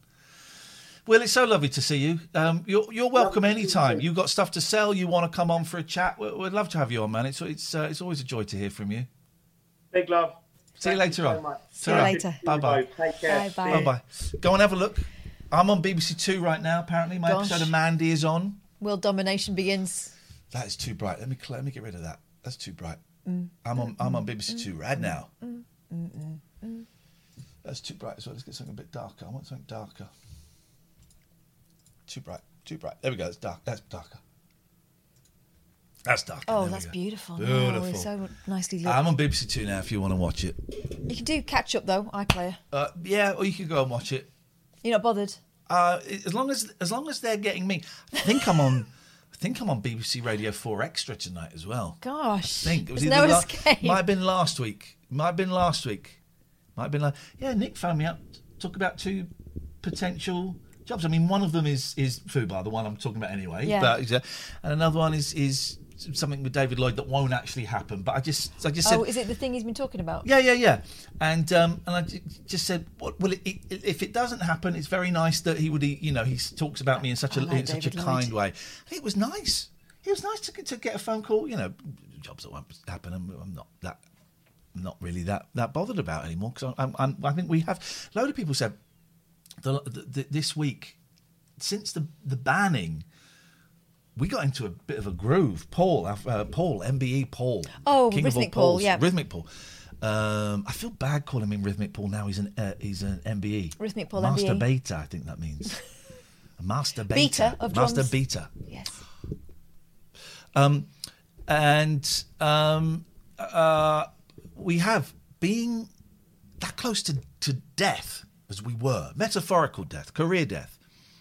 Well, it's so lovely to see you. Um, you're, you're welcome Lovely to see you anytime. too. You've got stuff to sell. You want to come on for a chat. We'd, we'd love to have you on, man. It's it's uh, it's always a joy to hear from you. Big love. See you Thank later so on. much. See you Ta-ra. later. Bye-bye. Take care. Bye-bye. Bye bye. Go and have a look. I'm on B B C Two right now. Apparently, my Gosh. episode of Mandy is on. World domination begins. That is too bright. Let me cl- let me get rid of that. That's too bright. I'm on I'm on B B C Two right now. That's too bright as well. Let's get something a bit darker. I want something darker. Too bright. Too bright. There we go. It's dark. That's darker. That's dark. Oh, There we that's go. beautiful. Beautiful. Oh, it's so nicely lit. I'm on B B C Two now if you want to watch it. You can do catch up though, iPlayer. Uh, yeah, or you could go and watch it. You're not bothered. Uh, as long as as long as they're getting me. I think I'm on. I think I'm on B B C Radio Four Extra tonight as well. Gosh, I think it was there's either no la- escape. Might have been last week. Might have been last week. Might have been like yeah. Nick phoned me up. Talk about two potential jobs. I mean, one of them is is Fubar, the one I'm talking about anyway. Yeah. But, uh, and another one is is something with David Lloyd that won't actually happen. But I just I just said. Oh, is it the thing he's been talking about? Yeah, yeah, yeah. And um, and I j- just said, what, well, it, it, if it doesn't happen, it's very nice that he would, you know, he talks about me in such a I like in such a David kind Lloyd. way. And it was nice. It was nice to, to get a phone call. You know, jobs that won't happen. I'm, I'm not that, not really that, that bothered about anymore because I'm, I'm, I think we have. A load of people said the, the, the, this week since the the banning. We got into a bit of a groove. Paul, uh, Paul, M B E Paul. Oh, King of all Rhythmic Paul, Pauls. yeah. Rhythmic Paul. Um, I feel bad calling him Rhythmic Paul now. He's an uh, he's an M B E. Rhythmic Paul, Master M B E. Beta, I think that means. A Master Beta. Beta of Master drums. Beta. Yes. Um, and um, uh, we have being that close to, to death as we were, metaphorical death, career death.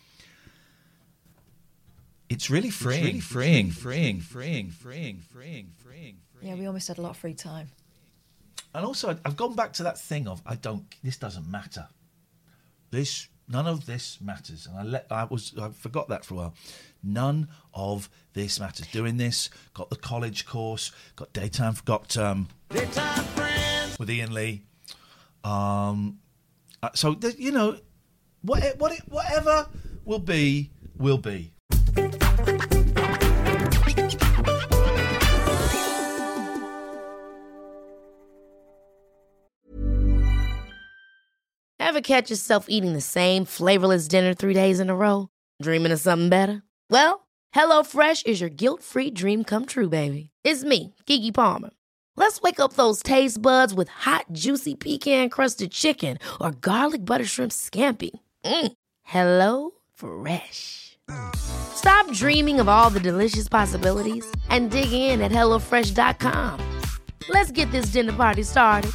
It's really freeing, really freeing, freeing, freeing, freeing, freeing, freeing, freeing. Yeah, we almost had a lot of free time. And also, I've gone back to that thing of I don't. This doesn't matter. This, none of this matters. And I let. I was. I forgot that for a while. None of this matters. Doing this, got the college course, got daytime, got um, daytime friends with Ian Lee. Um, uh, so th- you know, what, what, it, whatever will be, will be. Ever catch yourself eating the same flavorless dinner three days in a row? Dreaming of something better? Well, HelloFresh is your guilt-free dream come true, baby. It's me, Keke Palmer. Let's wake up those taste buds with hot, juicy pecan-crusted chicken or garlic butter shrimp scampi. Mm. Hello Fresh. Stop dreaming of all the delicious possibilities and dig in at hello fresh dot com. Let's get this dinner party started.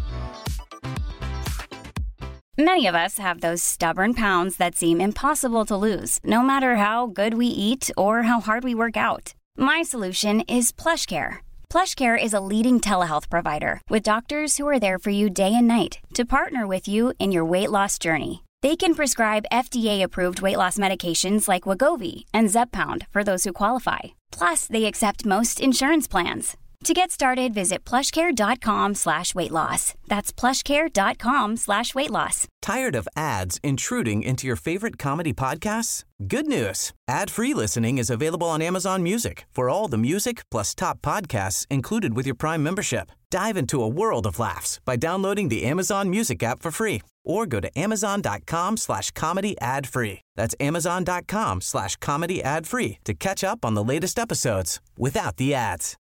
Many of us have those stubborn pounds that seem impossible to lose, no matter how good we eat or how hard we work out. My solution is PlushCare. PlushCare is a leading telehealth provider with doctors who are there for you day and night to partner with you in your weight loss journey. They can prescribe F D A-approved weight loss medications like Wegovy and Zepbound for those who qualify. Plus, they accept most insurance plans. To get started, visit plushcare.com slash weight loss. That's plushcare.com slash weight loss. Tired of ads intruding into your favorite comedy podcasts? Good news. Ad-free listening is available on Amazon Music for all the music plus top podcasts included with your Prime membership. Dive into a world of laughs by downloading the Amazon Music app for free or go to amazon.com slash comedy ad free. That's amazon.com slash comedy ad free to catch up on the latest episodes without the ads.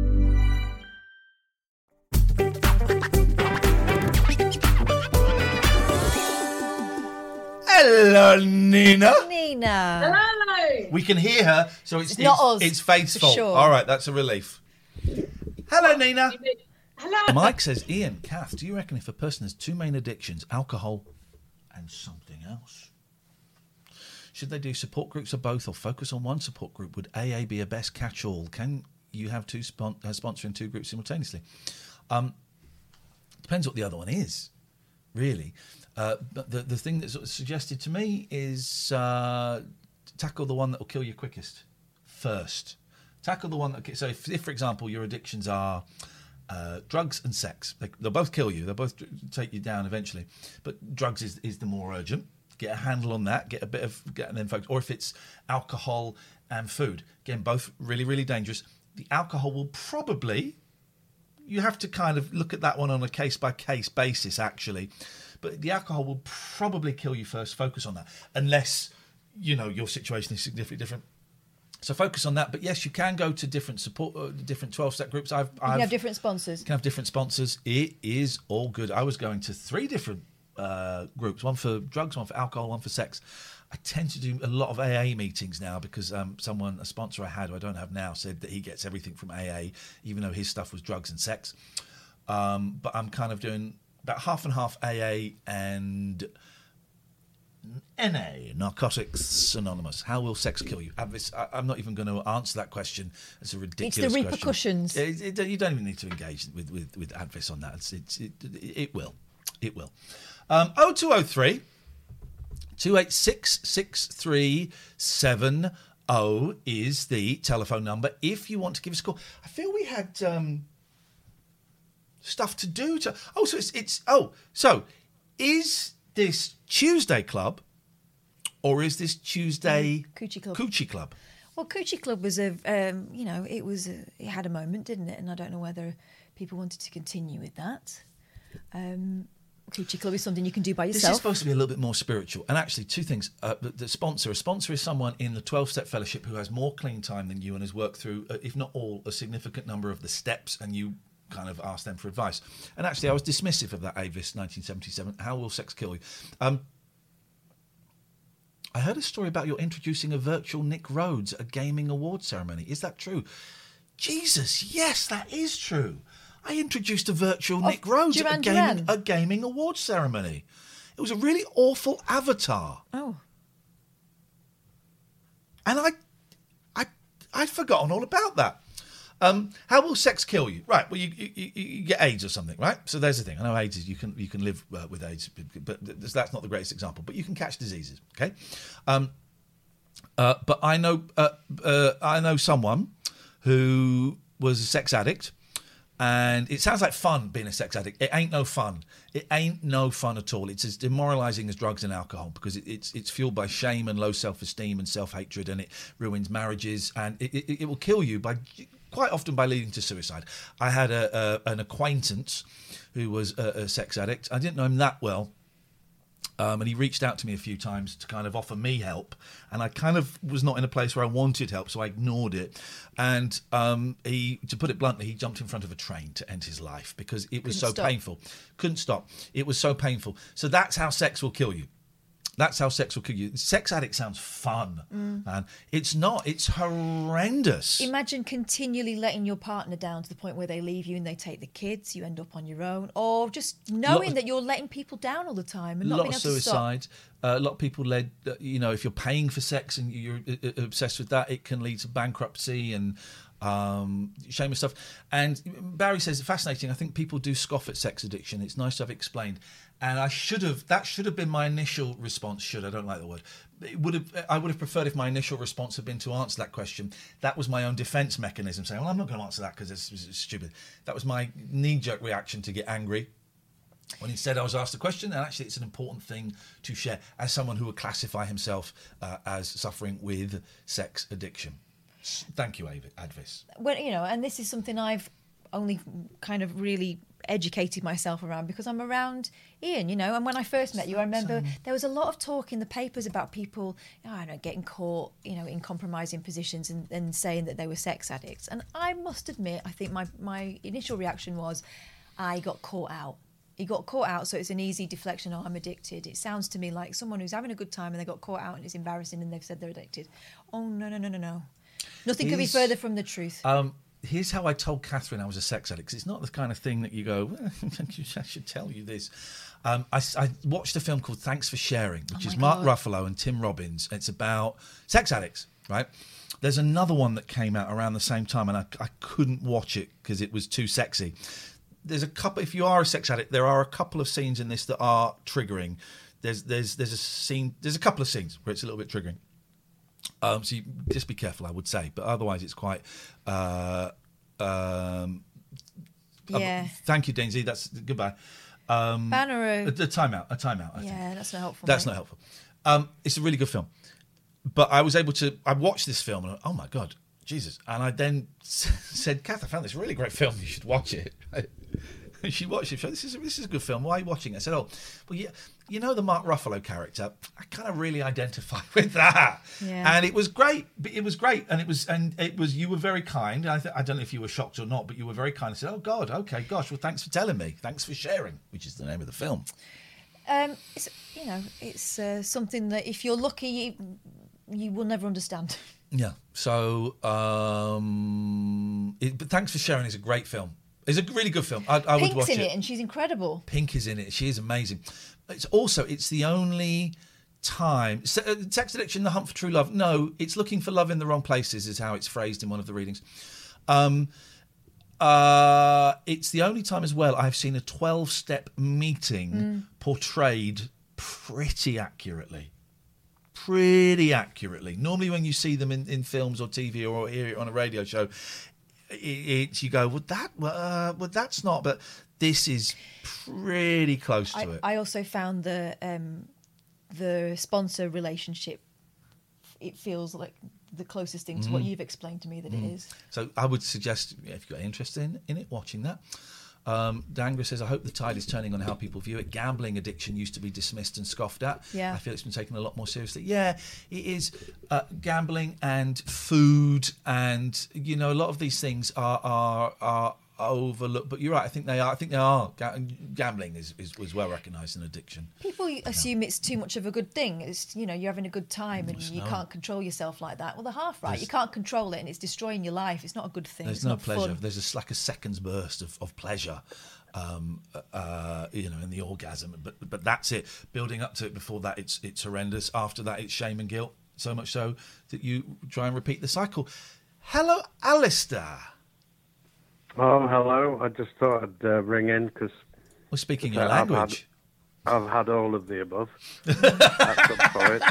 Hello, Nina. Nina. Hello. We can hear her, so it's It's not us, It's Faith's for fault. sure. All right, that's a relief. Hello, Nina. Hello. Mike says, Ian, Kath, do you reckon if a person has two main addictions, alcohol and something else, should they do support groups or both, or focus on one support group? Would A A be a best catch-all? Can you have two spon- uh, sponsoring two groups simultaneously? Um, depends what the other one is, really. Uh, but the, the thing that's sort of suggested to me is uh, tackle the one that will kill you quickest first. Tackle the one that... So if, if for example, your addictions are uh, drugs and sex, they, they'll both kill you. They'll both take you down eventually. But drugs is, is the more urgent. Get a handle on that. Get a bit of... Get and then focus. Or if it's alcohol and food. Again, both really, really dangerous. The alcohol will probably... You have to kind of look at that one on a case-by-case basis, actually. But the alcohol will probably kill you first. Focus on that. Unless, you know, your situation is significantly different. So focus on that. But yes, you can go to different support, uh, different twelve-step groups. I've, You I've can have different sponsors. can have different sponsors. It is all good. I was going to three different uh, groups, one for drugs, one for alcohol, one for sex. I tend to do a lot of A A meetings now because um, someone, a sponsor I had who I don't have now, said that he gets everything from A A, even though his stuff was drugs and sex. Um, but I'm kind of doing about half and half A A and N A, Narcotics Anonymous. How will sex kill you? Advis, I, I'm not even going to answer that question. It's a ridiculous question. It's the repercussions. It, it, you don't even need to engage with, with, with Advis on that. It's, it's, it, it will. It will. Um, oh two oh three, two eight six, six three seven oh is the telephone number if you want to give us a call. I feel we had um, stuff to do. To, oh, so it's, it's... Oh, so is this Tuesday Club or is this Tuesday... Coochie Club. Coochie Club? Well, Coochie Club was a... Um, you know, it was... A, it had a moment, didn't it? And I don't know whether people wanted to continue with that. Um... Coochie Club is something you can do by yourself. This is supposed to be a little bit more spiritual. And actually, two things. Uh, the, the sponsor, a sponsor is someone in the twelve-step fellowship who has more clean time than you and has worked through, uh, if not all, a significant number of the steps, and you kind of ask them for advice. And actually, I was dismissive of that Avis nineteen seventy-seven. How will sex kill you? Um, I heard a story about you're introducing a virtual Nick Rhodes at a gaming award ceremony. Is that true? Jesus, yes, that is true. I introduced a virtual oh, Nick Rhodes Duran at a gaming, Duran. a gaming awards ceremony. It was a really awful avatar. Oh. And I, I, I'd forgotten all about that. Um, how will sex kill you? Right. Well, you, you, you get AIDS or something, right? So there's the thing. I know AIDS is you can you can live uh, with AIDS, but that's not the greatest example. But you can catch diseases. Okay. Um, uh, but I know uh, uh, I know someone who was a sex addict. And it sounds like fun being a sex addict. It ain't no fun. It ain't no fun at all. It's as demoralising as drugs and alcohol because it, it's it's fueled by shame and low self-esteem and self-hatred, and it ruins marriages, and it, it, it will kill you by quite often by leading to suicide. I had a, a an acquaintance who was a, a sex addict. I didn't know him that well. Um, and he reached out to me a few times to kind of offer me help. And I kind of was not in a place where I wanted help, so I ignored it. And um, he, to put it bluntly, he jumped in front of a train to end his life because it was Couldn't so stop. painful. Couldn't stop. It was so painful. So that's how sex will kill you. That's how sex will kill you. Sex addict sounds fun, Mm. man. It's not. It's horrendous. Imagine continually letting your partner down to the point where they leave you and they take the kids, you end up on your own, or just knowing of- that you're letting people down all the time and A not lot being of able to stop. suicide. Uh, a lot of people led, uh, you know, if you're paying for sex and you're uh, uh, obsessed with that, it can lead to bankruptcy and um, shame and stuff. And Barry says, fascinating. I think people do scoff at sex addiction. It's nice to have explained. And I should have, that should have been my initial response. Should, I don't like the word. It would have, I would have preferred if my initial response had been to answer that question. That was my own defense mechanism, saying, well, I'm not going to answer that because it's, it's stupid. That was my knee-jerk reaction to get angry. When instead I was asked a question, and actually it's an important thing to share as someone who would classify himself uh, as suffering with sex addiction. S- Thank you, Avi- Advis. Well, you know, and this is something I've only kind of really educated myself around because I'm around Ian, you know, and when I first met you, I remember there was a lot of talk in the papers about people, I don't know, getting caught, you know, in compromising positions and, and saying that they were sex addicts. And I must admit, I think my, my initial reaction was I got caught out. He got caught out, so it's an easy deflection. Oh, I'm addicted. It sounds to me like someone who's having a good time and they got caught out and it's embarrassing and they've said they're addicted. Oh, no, no, no, no, no. Nothing could be Is- further from the truth. Um, here's how I told Catherine I was a sex addict. 'Cause it's not the kind of thing that you go, well, I should tell you this. Um, I, I watched a film called Thanks for Sharing, which Oh is my Mark God. Ruffalo and Tim Robbins. It's about sex addicts, right? There's another one that came out around the same time, and I, I couldn't watch it because it was too sexy. There's a couple. If you are a sex addict, there are a couple of scenes in this that are triggering. There's there's there's a scene. There's a couple of scenes where it's a little bit triggering. Um, so you, just be careful, I would say. But otherwise, it's quite. Uh, um, Yeah. uh, thank you, Deansy. That's goodbye. Um, Banner. a, a timeout. A timeout. I think. Yeah, that's not helpful. That's mate. not helpful. Um, it's a really good film. But I was able to. I watched this film and I, oh my god, Jesus! And I then said, "Kath, I found this really great film. You should watch it." And she watched it. She said, this is this is a good film. Why are you watching it? I said, "Oh, well, yeah, you know the Mark Ruffalo character. I kind of really identify with that." Yeah. And it was great. It was great, and it was and it was. You were very kind. I th- I don't know if you were shocked or not, but you were very kind. I said, "Oh God, okay, gosh. Well, thanks for telling me. Thanks for sharing," which is the name of the film. Um, it's you know, it's uh, something that if you're lucky, you, you will never understand. Yeah. So, um, it, but thanks for sharing. It's a great film. It's a really good film. I, I would Pink's watch in it. it, and she's incredible. Pink is in it. She is amazing. It's also it's the only time Se- sex addiction, the hunt for true love. No, it's looking for love in the wrong places. Is how it's phrased in one of the readings. Um, uh, it's the only time as well I've seen a twelve-step meeting mm. portrayed pretty accurately. Pretty accurately. Normally, when you see them in, in films or T V or hear it on a radio show, it's you go, well, that, uh, well, that's not. But this is pretty close to I, it. I also found the um, the sponsor relationship. It feels like the closest thing to mm. what you've explained to me that mm. it is. So I would suggest, if you've got interest in, in it, watching that. Um, Dangra says, I hope the tide is turning on how people view it. Gambling addiction used to be dismissed and scoffed at. Yeah. I feel it's been taken a lot more seriously. Yeah, it is. Uh, gambling and food and, you know, a lot of these things are are, are overlooked. But you're right, I think they are. I think they are. Ga- gambling is, is, is well recognised an addiction. People assume it's too much of a good thing. It's, you know, you're having a good time and you no. can't control yourself like that. Well, they're half right. There's, you can't control it and it's destroying your life. It's not a good thing. There's it's no not pleasure. Fun. There's a, like a second's burst of, of pleasure, um, uh, you know, in the orgasm. But but that's it. Building up to it, before that, it's it's horrendous. After that, it's shame and guilt. So much so that you try and repeat the cycle. Hello, Alistair. Oh, hello. I just thought I'd uh, ring in because... We're speaking your language. I've had, I've had all of the above. That's up for it.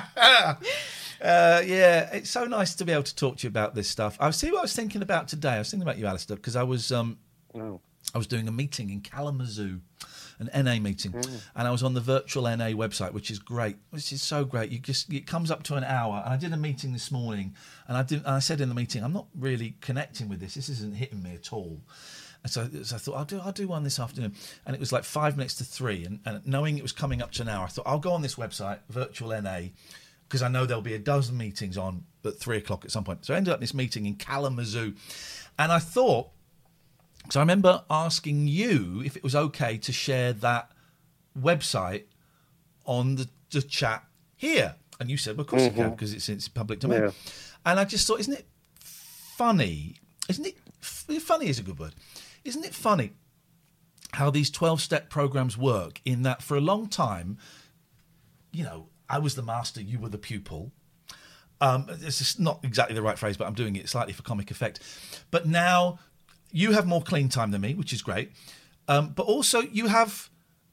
Uh, yeah, it's so nice to be able to talk to you about this stuff. I see what I was thinking about today. I was thinking about you, Alistair, because I was um, oh. I was doing a meeting in Kalamazoo, an N A meeting, mm. and I was on the virtual N A website, which is great, which is so great. You just it comes up to an hour, and I did a meeting this morning, and I did. And I said in the meeting, I'm not really connecting with this. This isn't hitting me at all. And so, so I thought I'll do I'll do one this afternoon, and it was like five minutes to three, and, and knowing it was coming up to an hour, I thought I'll go on this website, virtual N A, because I know there'll be a dozen meetings on at three o'clock at some point. So I ended up in this meeting in Kalamazoo, and I thought. So I remember asking you if it was okay to share that website on the, the chat here. And you said, well, of course mm-hmm. you can, because it's, it's public domain. Yeah. And I just thought, isn't it funny? Isn't it, funny is a good word. Isn't it funny how these twelve-step programs work, in that for a long time, you know, I was the master, you were the pupil. Um, this is not exactly the right phrase, but I'm doing it slightly for comic effect. But now... you have more clean time than me, which is great. Um, but also you have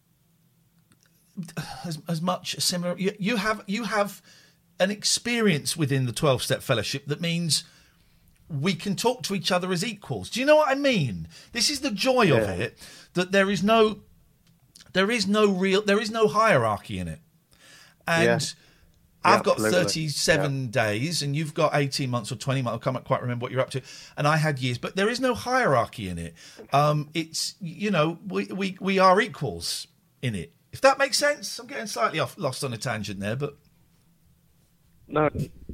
as, as much similar... You, you have you have an experience within the twelve-step fellowship that means we can talk to each other as equals. Do you know what I mean? This is the joy yeah. of it, that there is no... There is no real... There is no hierarchy in it. And... Yeah. I've got Absolutely. thirty-seven yeah. days, and you've got eighteen months or twenty months. I can't quite remember what you're up to. And I had years, but there is no hierarchy in it. Um, it's, you know, we, we, we are equals in it. If that makes sense. I'm getting slightly off, lost on a tangent there, but... No.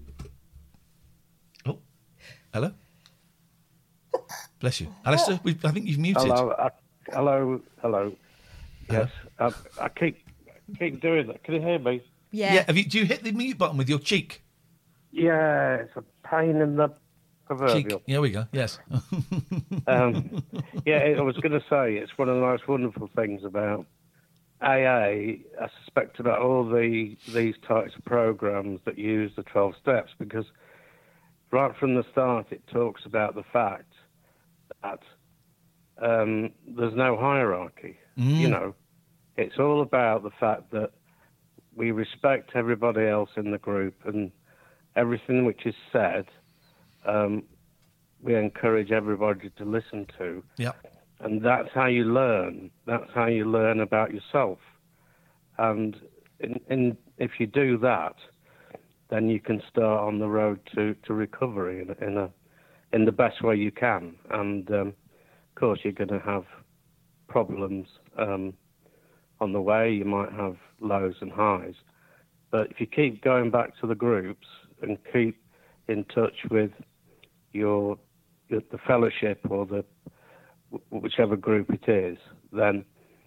Oh, hello? Bless you. Alistair, we, I think you've muted. Hello, uh, hello, hello. Yes, uh, I keep keep doing that. Can you hear me? Yeah. yeah. Have you? Do you hit the mute button with your cheek? Yeah, it's a pain in the proverbial. Cheek. Here we go. Yes. um, yeah, I was going to say it's one of the most wonderful things about A A. I suspect about all the these types of programs that use the twelve steps, because right from the start it talks about the fact that um, there's no hierarchy. Mm. You know, it's all about the fact that we respect everybody else in the group, and everything which is said, um, we encourage everybody to listen to. Yeah. And that's how you learn. That's how you learn about yourself. And in, in, if you do that, then you can start on the road to, to recovery in, in a in the best way you can. And um, of course, you're going to have problems um, on the way. You might have lows and highs, but if you keep going back to the groups and keep in touch with your, your the fellowship or the whichever group it is, then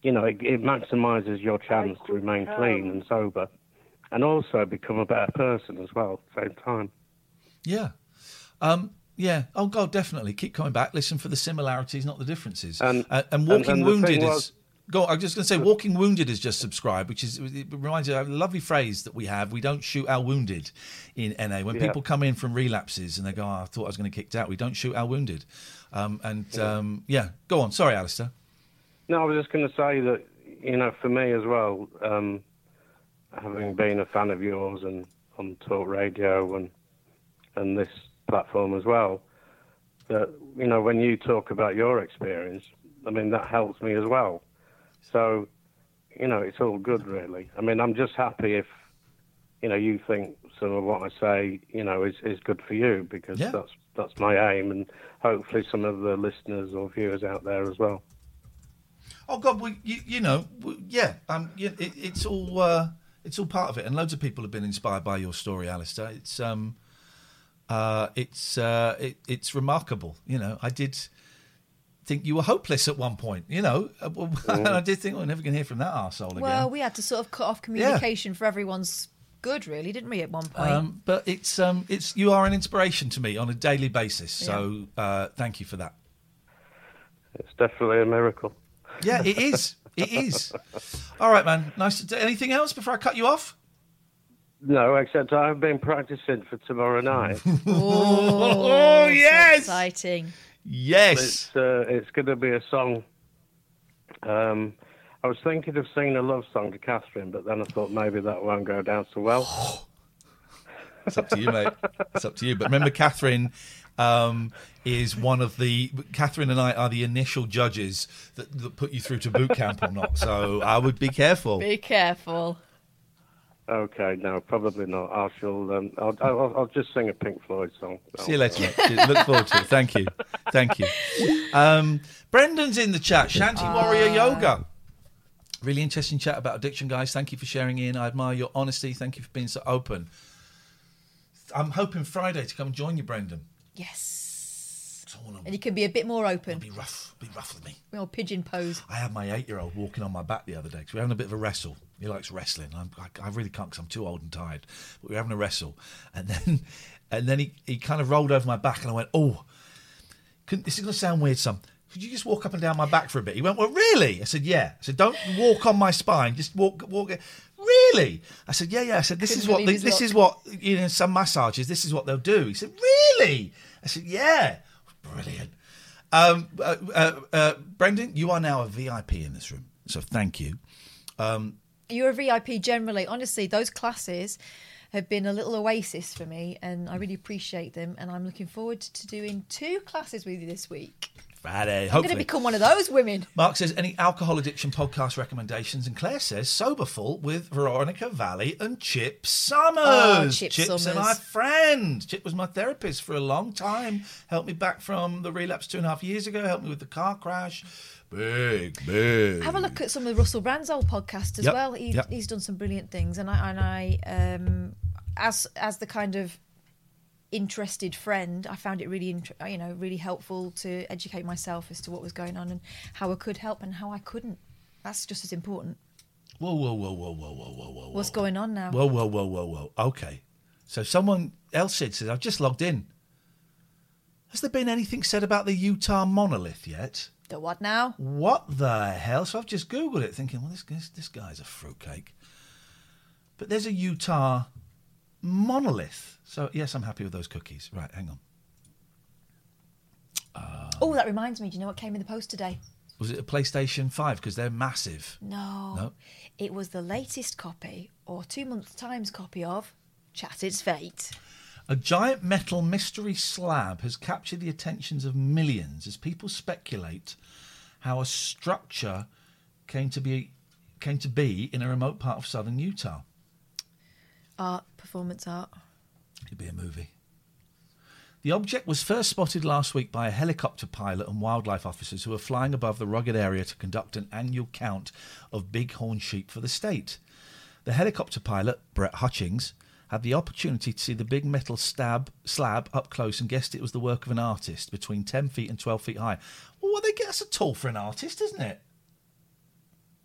you know, it, it maximises your chance to remain clean and sober, and also become a better person as well at the same time. Yeah. Um, yeah. Oh, God, definitely. Keep coming back. Listen for the similarities, not the differences. And, uh, and Walking and, and Wounded is... Was, Go on, I was just going to say, Walking Wounded is just subscribed, which is it reminds me of a lovely phrase that we have. We don't shoot our wounded in N A. When yeah. people come in from relapses and they go, oh, I thought I was going to get kicked out. We don't shoot our wounded. Um, and, yeah. Um, yeah, go on. Sorry, Alistair. No, I was just going to say that, you know, for me as well, um, having been a fan of yours and on Talk Radio and and this platform as well, that, you know, when you talk about your experience, I mean, that helps me as well. So, you know, it's all good, really. I mean, I'm just happy if, you know, you think some of what I say, you know, is, is good for you, because yeah. that's that's my aim, and hopefully some of the listeners or viewers out there as well. Oh God, we, you, you know, we, yeah, um, it, it's all uh, it's all part of it, and loads of people have been inspired by your story, Alistair. It's um, uh, it's uh, it, it's remarkable. You know, I did think you were hopeless at one point. You know, and I did think, well, we're never going to hear from that arsehole again. Well, we had to sort of cut off communication yeah. for everyone's good, really, didn't we? At one point, um, but it's um, it's you are an inspiration to me on a daily basis. So yeah. uh, thank you for that. It's definitely a miracle. Yeah, it is. It is. All right, man. Nice to do. Anything else before I cut you off? No, except I've been practicing for tomorrow night. oh, oh, yes. So exciting. Yes. It's, uh, it's going to be a song. Um, I was thinking of singing a love song to Catherine, but then I thought maybe that won't go down so well. It's up to you, mate. It's up to you. But remember, Catherine um, is one of the... Catherine and I are the initial judges that, that put you through to boot camp or not. So I would be careful. Be careful. Okay, no, probably not. I shall. Um, I'll, I'll, I'll just sing a Pink Floyd song. See you later, mate. Look forward to it. Thank you. Thank you. Um, Brendan's in the chat. Shanty Warrior uh... Yoga. Really interesting chat about addiction, guys. Thank you for sharing in. I admire your honesty. Thank you for being so open. I'm hoping Friday to come and join you, Brendan. Yes. Wanna, and you can be a bit more open. Be rough. Be rough with me. Or pigeon pose. I had my eight-year-old walking on my back the other day because we were having a bit of a wrestle. He likes wrestling. I'm, I, I really can't because I'm too old and tired. But we were having a wrestle, and then, and then he, he kind of rolled over my back, and I went, "Oh, couldn't, this is going to sound weird, son. Could you just walk up and down my back for a bit?" He went, "Well, really?" I said, "Yeah." I said, "Don't walk on my spine. Just walk, walk." Really? I said, "Yeah, yeah." I said, "This Couldn't is what they, this look. is what you know. Some massages. This is what they'll do." He said, "Really?" I said, "Yeah." Brilliant. Um, uh, uh, uh, Brendan, you are now a V I P in this room, so thank you. Um, You're a V I P generally. Honestly, those classes have been a little oasis for me, and I really appreciate them. And I'm looking forward to doing two classes with you this week. Friday, I'm going to become one of those women. Mark says, any alcohol addiction podcast recommendations? And Claire says, Soberful with Veronica Valley and Chip Summers. Oh, Chip Chip's Summers. my friend. Chip was my therapist for a long time. Helped me back from the relapse two and a half years ago. Helped me with the car crash. Big, big. Have a look at some of Russell Brand's old podcast as yep. well. He, yep. He's done some brilliant things. And I, and I um, as as the kind of interested friend, I found it really, you know, really helpful to educate myself as to what was going on and how I could help and how I couldn't. That's just as important. Whoa, whoa, whoa, whoa, whoa, whoa, whoa, whoa. What's going on now? Whoa, whoa, whoa, whoa, whoa. Okay. So someone else says, I've just logged in. Has there been anything said about the Utah monolith yet? The what now? What the hell? So I've just Googled it thinking, well, this, this, this guy's a fruitcake. But there's a Utah monolith. So, yes, I'm happy with those cookies. Right, hang on. Uh, oh, that reminds me. Do you know what came in the post today? Was it a PlayStation five? Because they're massive. No. No? It was the latest copy, or two months' times copy of Chattered's Fate. A giant metal mystery slab has captured the attentions of millions as people speculate how a structure came to be came to be in a remote part of southern Utah. Art, performance art. It'd be a movie. The object was first spotted last week by a helicopter pilot and wildlife officers who were flying above the rugged area to conduct an annual count of bighorn sheep for the state. The helicopter pilot, Brett Hutchings, had the opportunity to see the big metal stab, slab up close and guessed it was the work of an artist between ten feet and twelve feet high. Well, what they get, that's a tall for an artist, isn't it?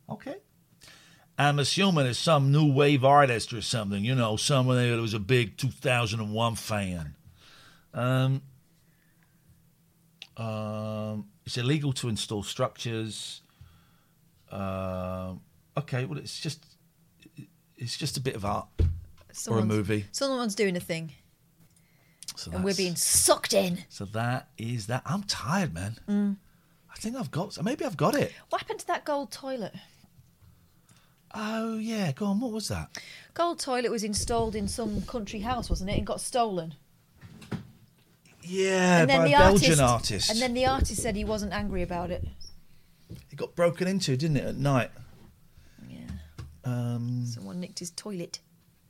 Okay. I'm assuming it's some new wave artist or something. You know, someone that was a big two thousand one fan. Um, um, it's illegal to install structures. Uh, okay, well, it's just it's just a bit of art Someone's, or a movie. Someone's doing a thing. So and we're being sucked in. So that is that. I'm tired, man. Mm. I think I've got. Maybe I've got it. What happened to that gold toilet? Oh yeah, go on. What was that? Gold toilet was installed in some country house, wasn't it? And got stolen. Yeah, and then by the a Belgian artist, artist. And then the artist said he wasn't angry about it. It got broken into, didn't it, at night? Yeah. Um, Someone nicked his toilet.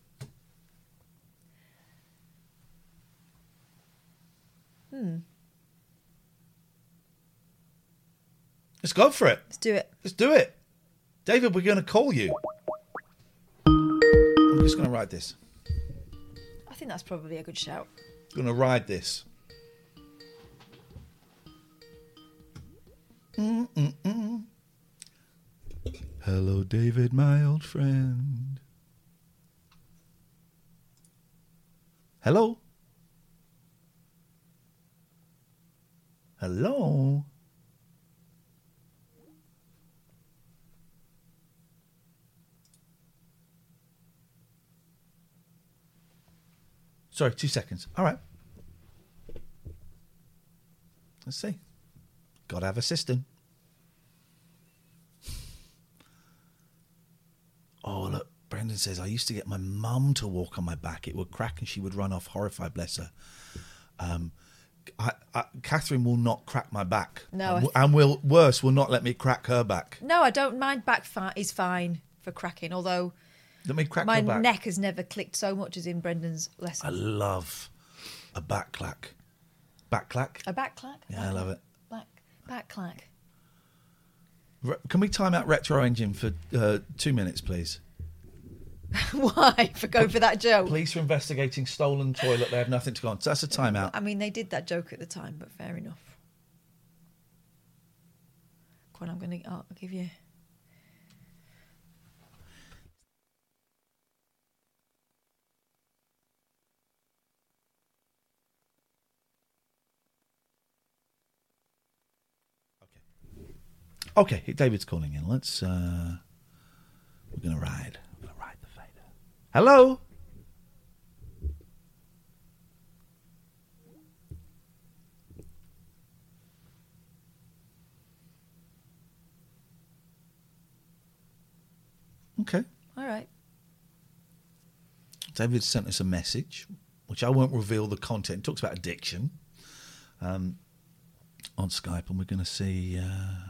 Hmm. Let's go for it. Let's do it. Let's do it. David, we're going to call you. I'm just going to ride this. I think that's probably a good shout. Going to ride this. Mm-mm-mm. Hello, David, my old friend. Hello? Hello? Sorry, two seconds. All right. Let's see. Gotta have a system. Oh, look. Brendan says, I used to get my mum to walk on my back. It would crack and she would run off horrified, bless her. Um, I, I, Catherine will not crack my back. No. And, and will, worse, will not let me crack her back. No, I don't mind. Back fi- is fine for cracking, although Let me crack my her back. neck has never clicked so much as in Brendan's lesson. I love a back clack. Back clack? A back clack? Yeah, I love it. Back, back clack. Re- Can we time out Retro Engine for uh, two minutes, please? Why? For go for that joke? Police are investigating stolen toilet. They have nothing to go on. So that's a timeout. I mean, they did that joke at the time, but fair enough. Go on, I'm going to I'll give you... Okay, David's calling in. Let's, uh, we're going to ride. We're going to ride the fader. Hello? Okay. All right. David sent us a message, which I won't reveal the content. It talks about addiction um, on Skype, and we're going to see... Uh,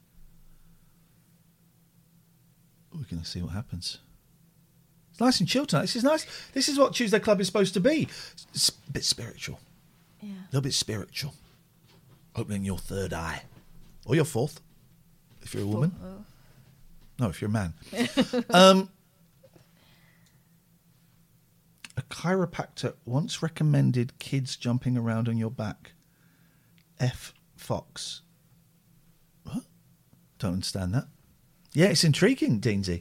We're going to see what happens. It's nice and chill tonight. This is nice. This is what Tuesday Club is supposed to be. It's a bit spiritual. Yeah. A little bit spiritual. Opening your third eye. Or your fourth, if you're a woman. Oh. No, if you're a man. um, a chiropractor once recommended kids jumping around on your back. F. Fox. What? Don't understand that. Yeah, it's intriguing, Deansy.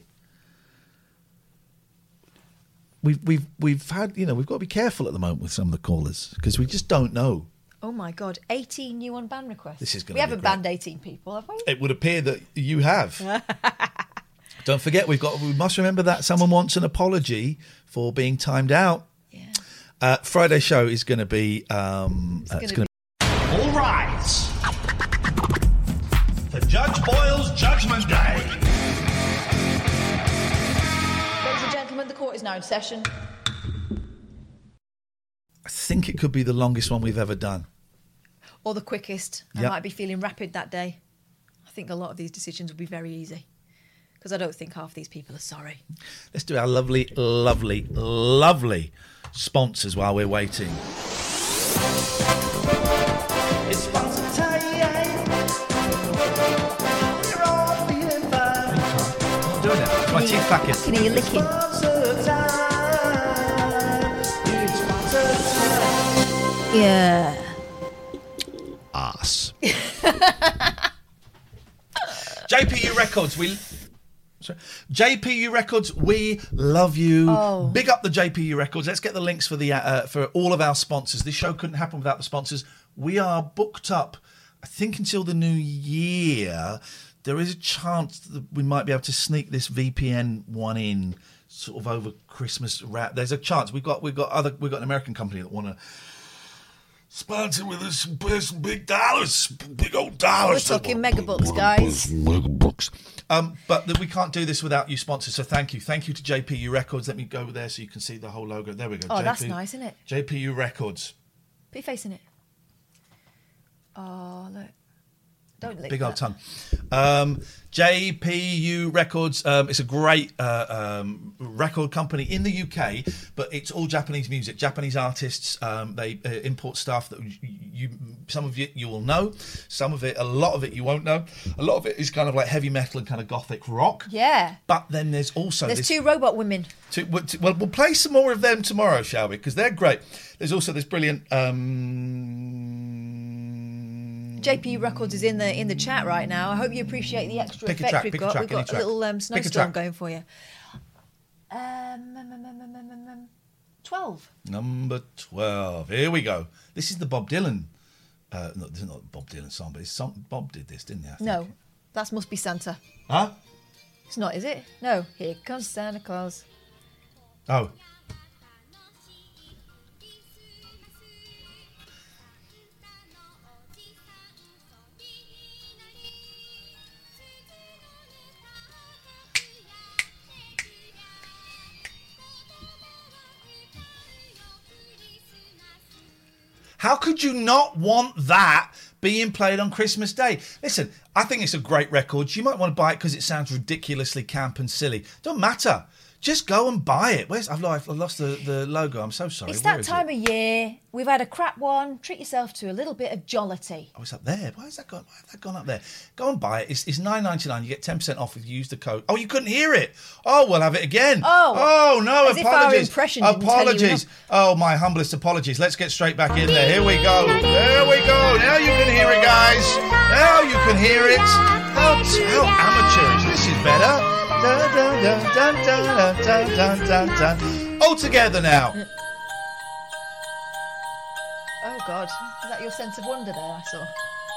We've we've we've had you know we've got to be careful at the moment with some of the callers because we just don't know. Oh my God, eighteen new on ban requests. This is going we to be haven't great. banned eighteen people, have we? It would appear that you have. Don't forget, we've got. We must remember that someone wants an apology for being timed out. Yeah. Uh, Friday show is going to be. Um, It's uh, gonna it's going be- to. All rise for Judge Boyle's Judgment Day. Ladies and gentlemen, the court is now in session. I think it could be the longest one we've ever done. Or the quickest. I Yep. might be feeling rapid that day. I think a lot of these decisions will be very easy. Because I don't think half these people are sorry. Let's do our lovely, lovely, lovely sponsors while we're waiting. It's sponsor time. We're all feeling fine. I'm doing it. It's my teeth back in. Can hear you licking. Sponsor time. It's sponsor time. Yeah. Ass. J P U Records. We Sorry. J P U Records, we love you. Oh. Big up the J P U Records. Let's get the links for the uh, for all of our sponsors. This show couldn't happen without the sponsors. We are booked up, I think, until the new year. There is a chance that we might be able to sneak this V P N one in sort of over Christmas wrap. There's a chance. We've got we've got other we've got an American company that want to sponsor with us, pay some big dollars, big old dollars. We're talking megabucks, guys. Megabucks. Um, but that we can't do this without you sponsors. So thank you, thank you to J P U Records. Let me go there so you can see the whole logo. There we go. Oh, J P, that's nice, isn't it? J P U Records. Put your face in it. Oh, look. Don't lick Big that. old tongue. Um, J P U Records. Um, it's a great uh, um, record company in the U K, but it's all Japanese music, Japanese artists. Um, they uh, import stuff that you, you, some of it you will know, some of it, a lot of it you won't know. A lot of it is kind of like heavy metal and kind of gothic rock. Yeah. But then there's also There's this, two robot women. Two, well, we'll play some more of them tomorrow, shall we? Because they're great. There's also this brilliant. Um, J P U Records is in the in the chat right now. I hope you appreciate the extra Pick a effect track, we've pick a got. track, We've any got a track. little um, Pick a snowstorm track. going for you. Um, um, um, um, um, um, um, twelve. Number twelve. Here we go. This is the Bob Dylan. Uh, no, this is not the Bob Dylan song, but it's some, Bob did this, didn't he? I think? No, that must be Santa. Huh? It's not, is it? No. Here comes Santa Claus. Oh. How could you not want that being played on Christmas Day? Listen, I think it's a great record. You might want to buy it because it sounds ridiculously camp and silly. Don't matter. Just go and buy it. Where's I've lost, I've lost the, the logo. I'm so sorry. It's Where that is time it? of year. We've had a crap one. Treat yourself to a little bit of jollity. Oh, it's up there. Why has that gone? Why has that gone up there? Go and buy it. It's, it's nine ninety-nine. You get ten percent off if you use the code. Oh, you couldn't hear it. Oh, we'll have it again. Oh. Oh no! As if our apologies. impression didn't tell you apologies. Oh, my humblest apologies. Let's get straight back in there. Here we go. There we go. Now you can hear it, guys. Now you can hear it. How, how amateurish. This is better. Dun, dun, dun, dun, dun, dun, dun, dun, dun. All together now. Oh, God. Is that your sense of wonder there I saw?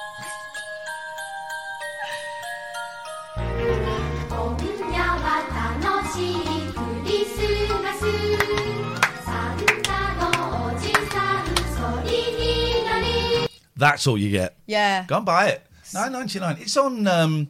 That's all you get. Yeah. Go and buy it. nine ninety-nine. It's on. Um,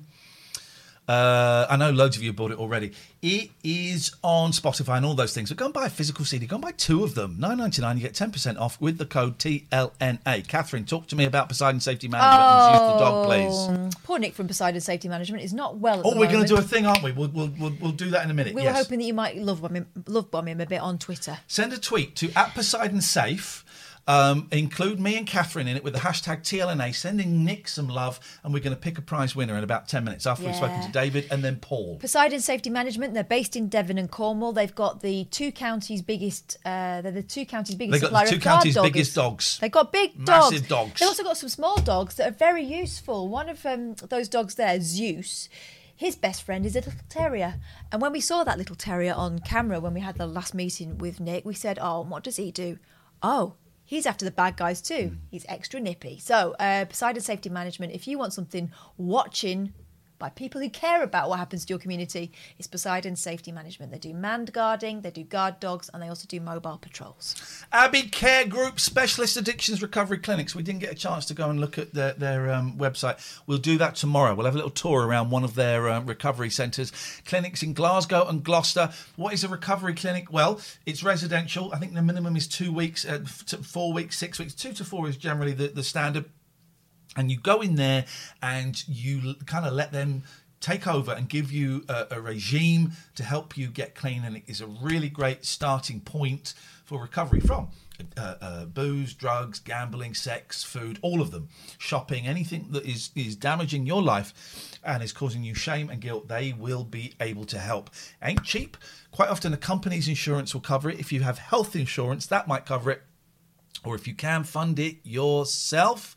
uh, I know loads of you have bought it already. It is on Spotify and all those things. So go and buy a physical C D. Go and buy two of them. nine ninety-nine. You get ten percent off with the code T L N A. Catherine, talk to me about Poseidon Safety Management and Use the Dog, please. Poor Nick from Poseidon Safety Management is not well at Oh, the we're going moment. to do a thing, aren't we? We'll, we'll, we'll, we'll do that in a minute. We yes. were hoping that you might love bomb him, love bomb him a bit on Twitter. Send a tweet to at Poseidon Safe. Um, include me and Catherine in it with the hashtag T L N A, sending Nick some love, and we're going to pick a prize winner in about ten minutes after we've Yeah. spoken to David and then Paul. Poseidon Safety Management, they're based in Devon and Cornwall. They've got the two counties' biggest, uh, they're the two counties' biggest They've got supplier the two of guard counties' dogs. biggest dogs. They've got big dogs. Massive dogs. They've also got some small dogs that are very useful. One of um, those dogs there, Zeus, his best friend is a little terrier. And when we saw that little terrier on camera, when we had the last meeting with Nick, we said, oh, what does he do? Oh, he's after the bad guys too. He's extra nippy. So, uh, Poseidon Safety Management, if you want something watching by people who care about what happens to your community, it's Poseidon Safety Management. They do manned guarding, they do guard dogs, and they also do mobile patrols. Abbey Care Group Specialist Addictions Recovery Clinics. We didn't get a chance to go and look at their, their um, website. We'll do that tomorrow. We'll have a little tour around one of their um, recovery centres. Clinics in Glasgow and Gloucester. What is a recovery clinic? Well, it's residential. I think the minimum is two weeks, uh, f- four weeks, six weeks. Two to four is generally the, the standard. And you go in there and you kind of let them take over and give you a, a regime to help you get clean. And it is a really great starting point for recovery from uh, uh, booze, drugs, gambling, sex, food, all of them. Shopping, anything that is, is damaging your life and is causing you shame and guilt, they will be able to help. Ain't cheap. Quite often a company's insurance will cover it. If you have health insurance, that might cover it. Or if you can fund it yourself.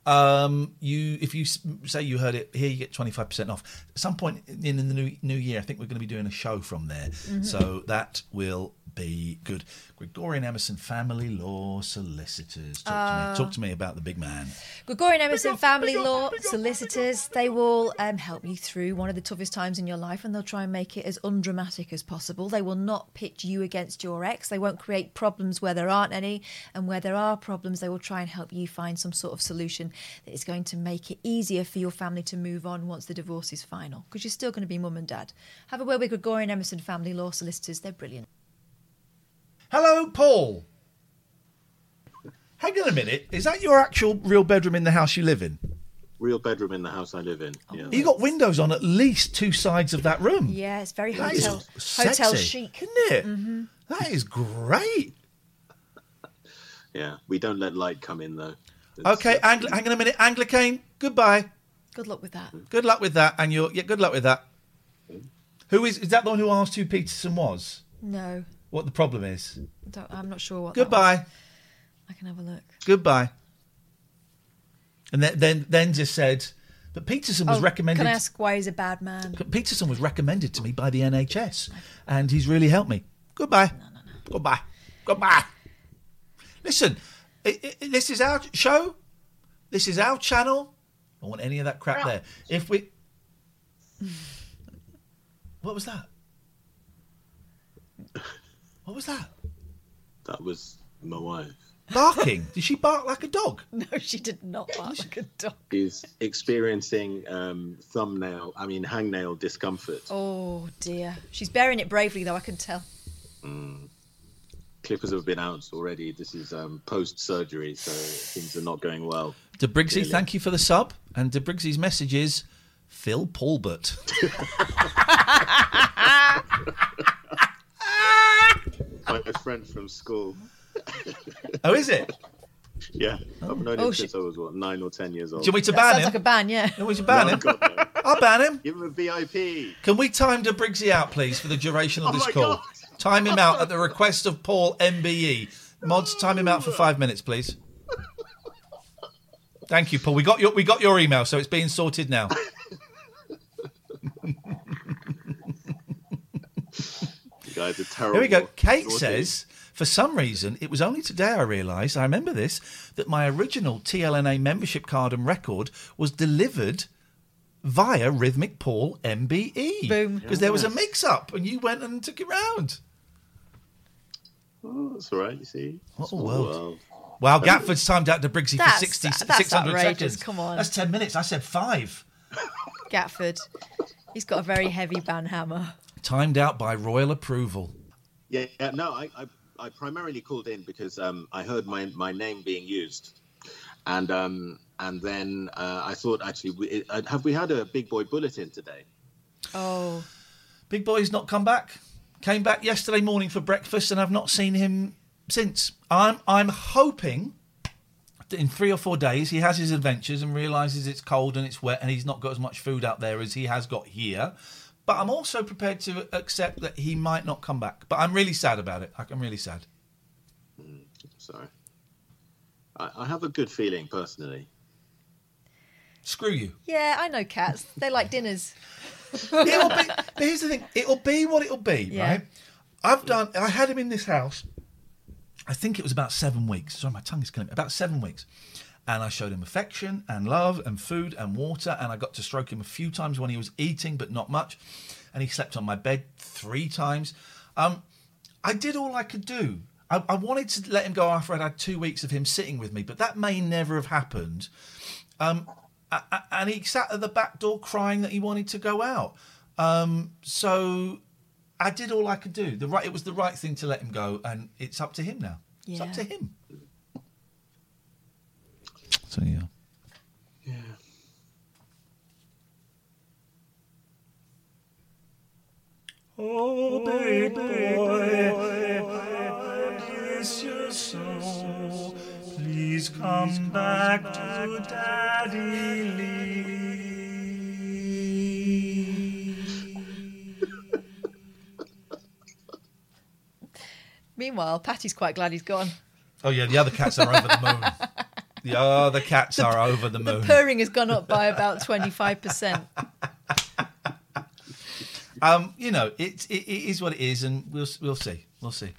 Um, you, if you s- say you heard it here, you get twenty-five percent off. At some point in, in the new new year, I think we're going to be doing a show from there. Mm-hmm. So that will be good. Gregorian Emerson Family Law Solicitors. Talk Uh, to me. Talk to me about the big man. Gregorian Emerson Family Law Solicitors, they will um, help you through one of the toughest times in your life, and they'll try and make it as undramatic as possible. They will not pitch you against your ex. They won't create problems where there aren't any, and where there are problems, they will try and help you find some sort of solution that is going to make it easier for your family to move on once the divorce is final, because you're still going to be mum and dad. Have a word with Gregorian Emerson Family Law Solicitors. They're brilliant. Hello, Paul. Hang on a minute. Is that your actual real bedroom in the house you live in? Real bedroom in the house I live in. Yeah. You got windows on at least two sides of that room. Yeah, it's very That is hotel, sexy, hotel chic. isn't it? Mm-hmm. That is great. Yeah, we don't let light come in though. It's, Okay, uh, Angli- hang on a minute. Anglicane, goodbye. Good luck with that. Good luck with that. And you're, yeah, good luck with that. Who is, is that the one who asked who Peterson was? No, What the problem is? don't, I'm not sure what that Goodbye. was. I can have a look. Goodbye. And then, then, then just said, but Peterson was Oh, recommended. Can I ask why he's a bad man? Peterson was recommended to me by the N H S, and he's really helped me. Goodbye. No, no, no. Goodbye. Goodbye. Listen, it, it, this is our show. This is our channel. I don't want any of that crap there. If we, what was that? What was that? That was my wife. Barking? Did she bark like a dog? No, she did not bark like a dog. She's experiencing um, thumbnail, I mean hangnail discomfort. Oh dear. She's bearing it bravely though, I can tell. Mm. Clippers have been out already. This is um, post-surgery, so things are not going well. De Briggsy, Really. thank you for the sub. And De Briggsy's message is Phil Paulbert. My friend from school. Oh, is it? Yeah, I've known Oh, him she- since I was, what, nine or ten years old. Do you want me to That ban sounds him? like a ban, yeah. No, we should ban No, him. God, no. I'll ban him. Give him a V I P. Can we time De Briggsy out, please, for the duration of Oh this my call? God. Time him out at the request of Paul M B E. Mods, time him out for five minutes, please. Thank you, Paul. We got your we got your email, so it's being sorted now. You guys are terrible. Here we go. Kate Naughty. says, for some reason, it was only today I realised, I remember this, that my original T L N A membership card and record was delivered via Rhythmic Paul M B E. Boom. Because there was a mix-up and you went and took it round. Oh, that's all right, you see. What a Small world. Wow, Gatford's timed out to Briggsy for That's- sixty, that's six hundred outrageous, seconds. come on. That's ten minutes. I said five. Gatford. He's got a very heavy ban hammer. Timed out by royal approval. Yeah, yeah no, I, I, I primarily called in because um, I heard my, my name being used. And um, and then uh, I thought, actually, we, uh, have we had a big boy bulletin today? Oh. Big Boy's not come back. Came back yesterday morning for breakfast and I've not seen him since. I'm I'm hoping that in three or four days he has his adventures and realises it's cold and it's wet and he's not got as much food out there as he has got here. But I'm also prepared to accept that he might not come back. But I'm really sad about it. I'm really sad. Mm, sorry. I, I have a good feeling, personally. Screw you. Yeah, I know cats. They like dinners. It'll be, but here's the thing. It'll be what it'll be, Yeah. right? I've done... I had him in this house... I think it was about seven weeks. Sorry, my tongue is killing me. About seven weeks. And I showed him affection and love and food and water. And I got to stroke him a few times when he was eating, but not much. And he slept on my bed three times. Um, I did all I could do. I, I wanted to let him go after I'd had two weeks of him sitting with me, but that may never have happened. Um, a- a- and he sat at the back door crying that he wanted to go out. Um, so... I did all I could do. The right, it was the right thing to let him go, and it's up to him now. It's up Yeah. to him. So yeah. Yeah. Oh, baby boy, I miss you so. Please come back to Daddy Lee. Meanwhile, Patty's quite glad he's gone. Oh yeah, the other cats are over the moon. Oh, the cats are over the moon. The purring has gone up by about twenty-five percent. Um, you know, it, it it is what it is, and we'll we'll see, we'll see.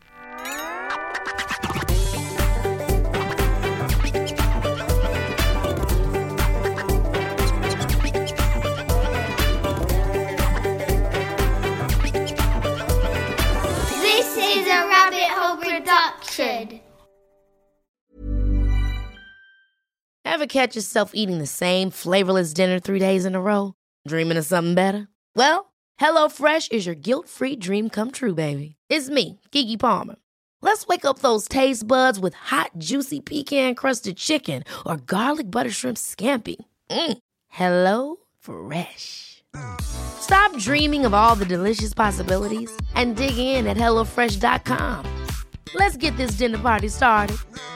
This is a Rabbit Hole production. Ever catch yourself eating the same flavorless dinner three days in a row? Dreaming of something better? Well, HelloFresh is your guilt-free dream come true, baby. It's me, Keke Palmer. Let's wake up those taste buds with hot, juicy pecan-crusted chicken or garlic butter shrimp scampi. Mm. Hello Fresh. Stop dreaming of all the delicious possibilities and dig in at hello fresh dot com. Let's get this dinner party started.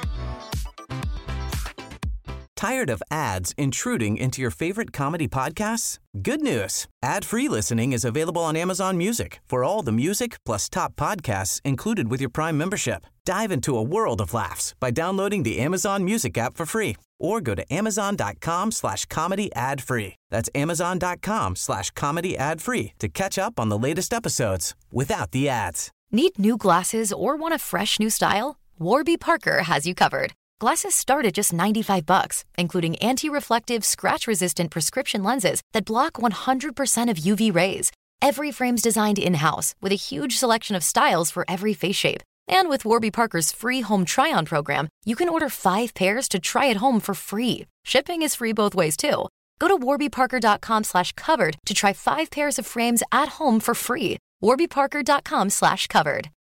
Tired of ads intruding into your favorite comedy podcasts? Good news. Ad-free listening is available on Amazon Music for all the music plus top podcasts included with your Prime membership. Dive into a world of laughs by downloading the Amazon Music app for free or go to amazon.com slash comedy ad free. That's amazon.com slash comedy ad free to catch up on the latest episodes without the ads. Need new glasses or want a fresh new style? Warby Parker has you covered. Glasses start at just ninety-five bucks, including anti-reflective, scratch-resistant prescription lenses that block one hundred percent of U V rays. Every frame's designed in-house with a huge selection of styles for every face shape. And with Warby Parker's free home try-on program, you can order five pairs to try at home for free. Shipping is free both ways, too. Go to warbyparker.com slash covered to try five pairs of frames at home for free. warbyparker.com slash covered.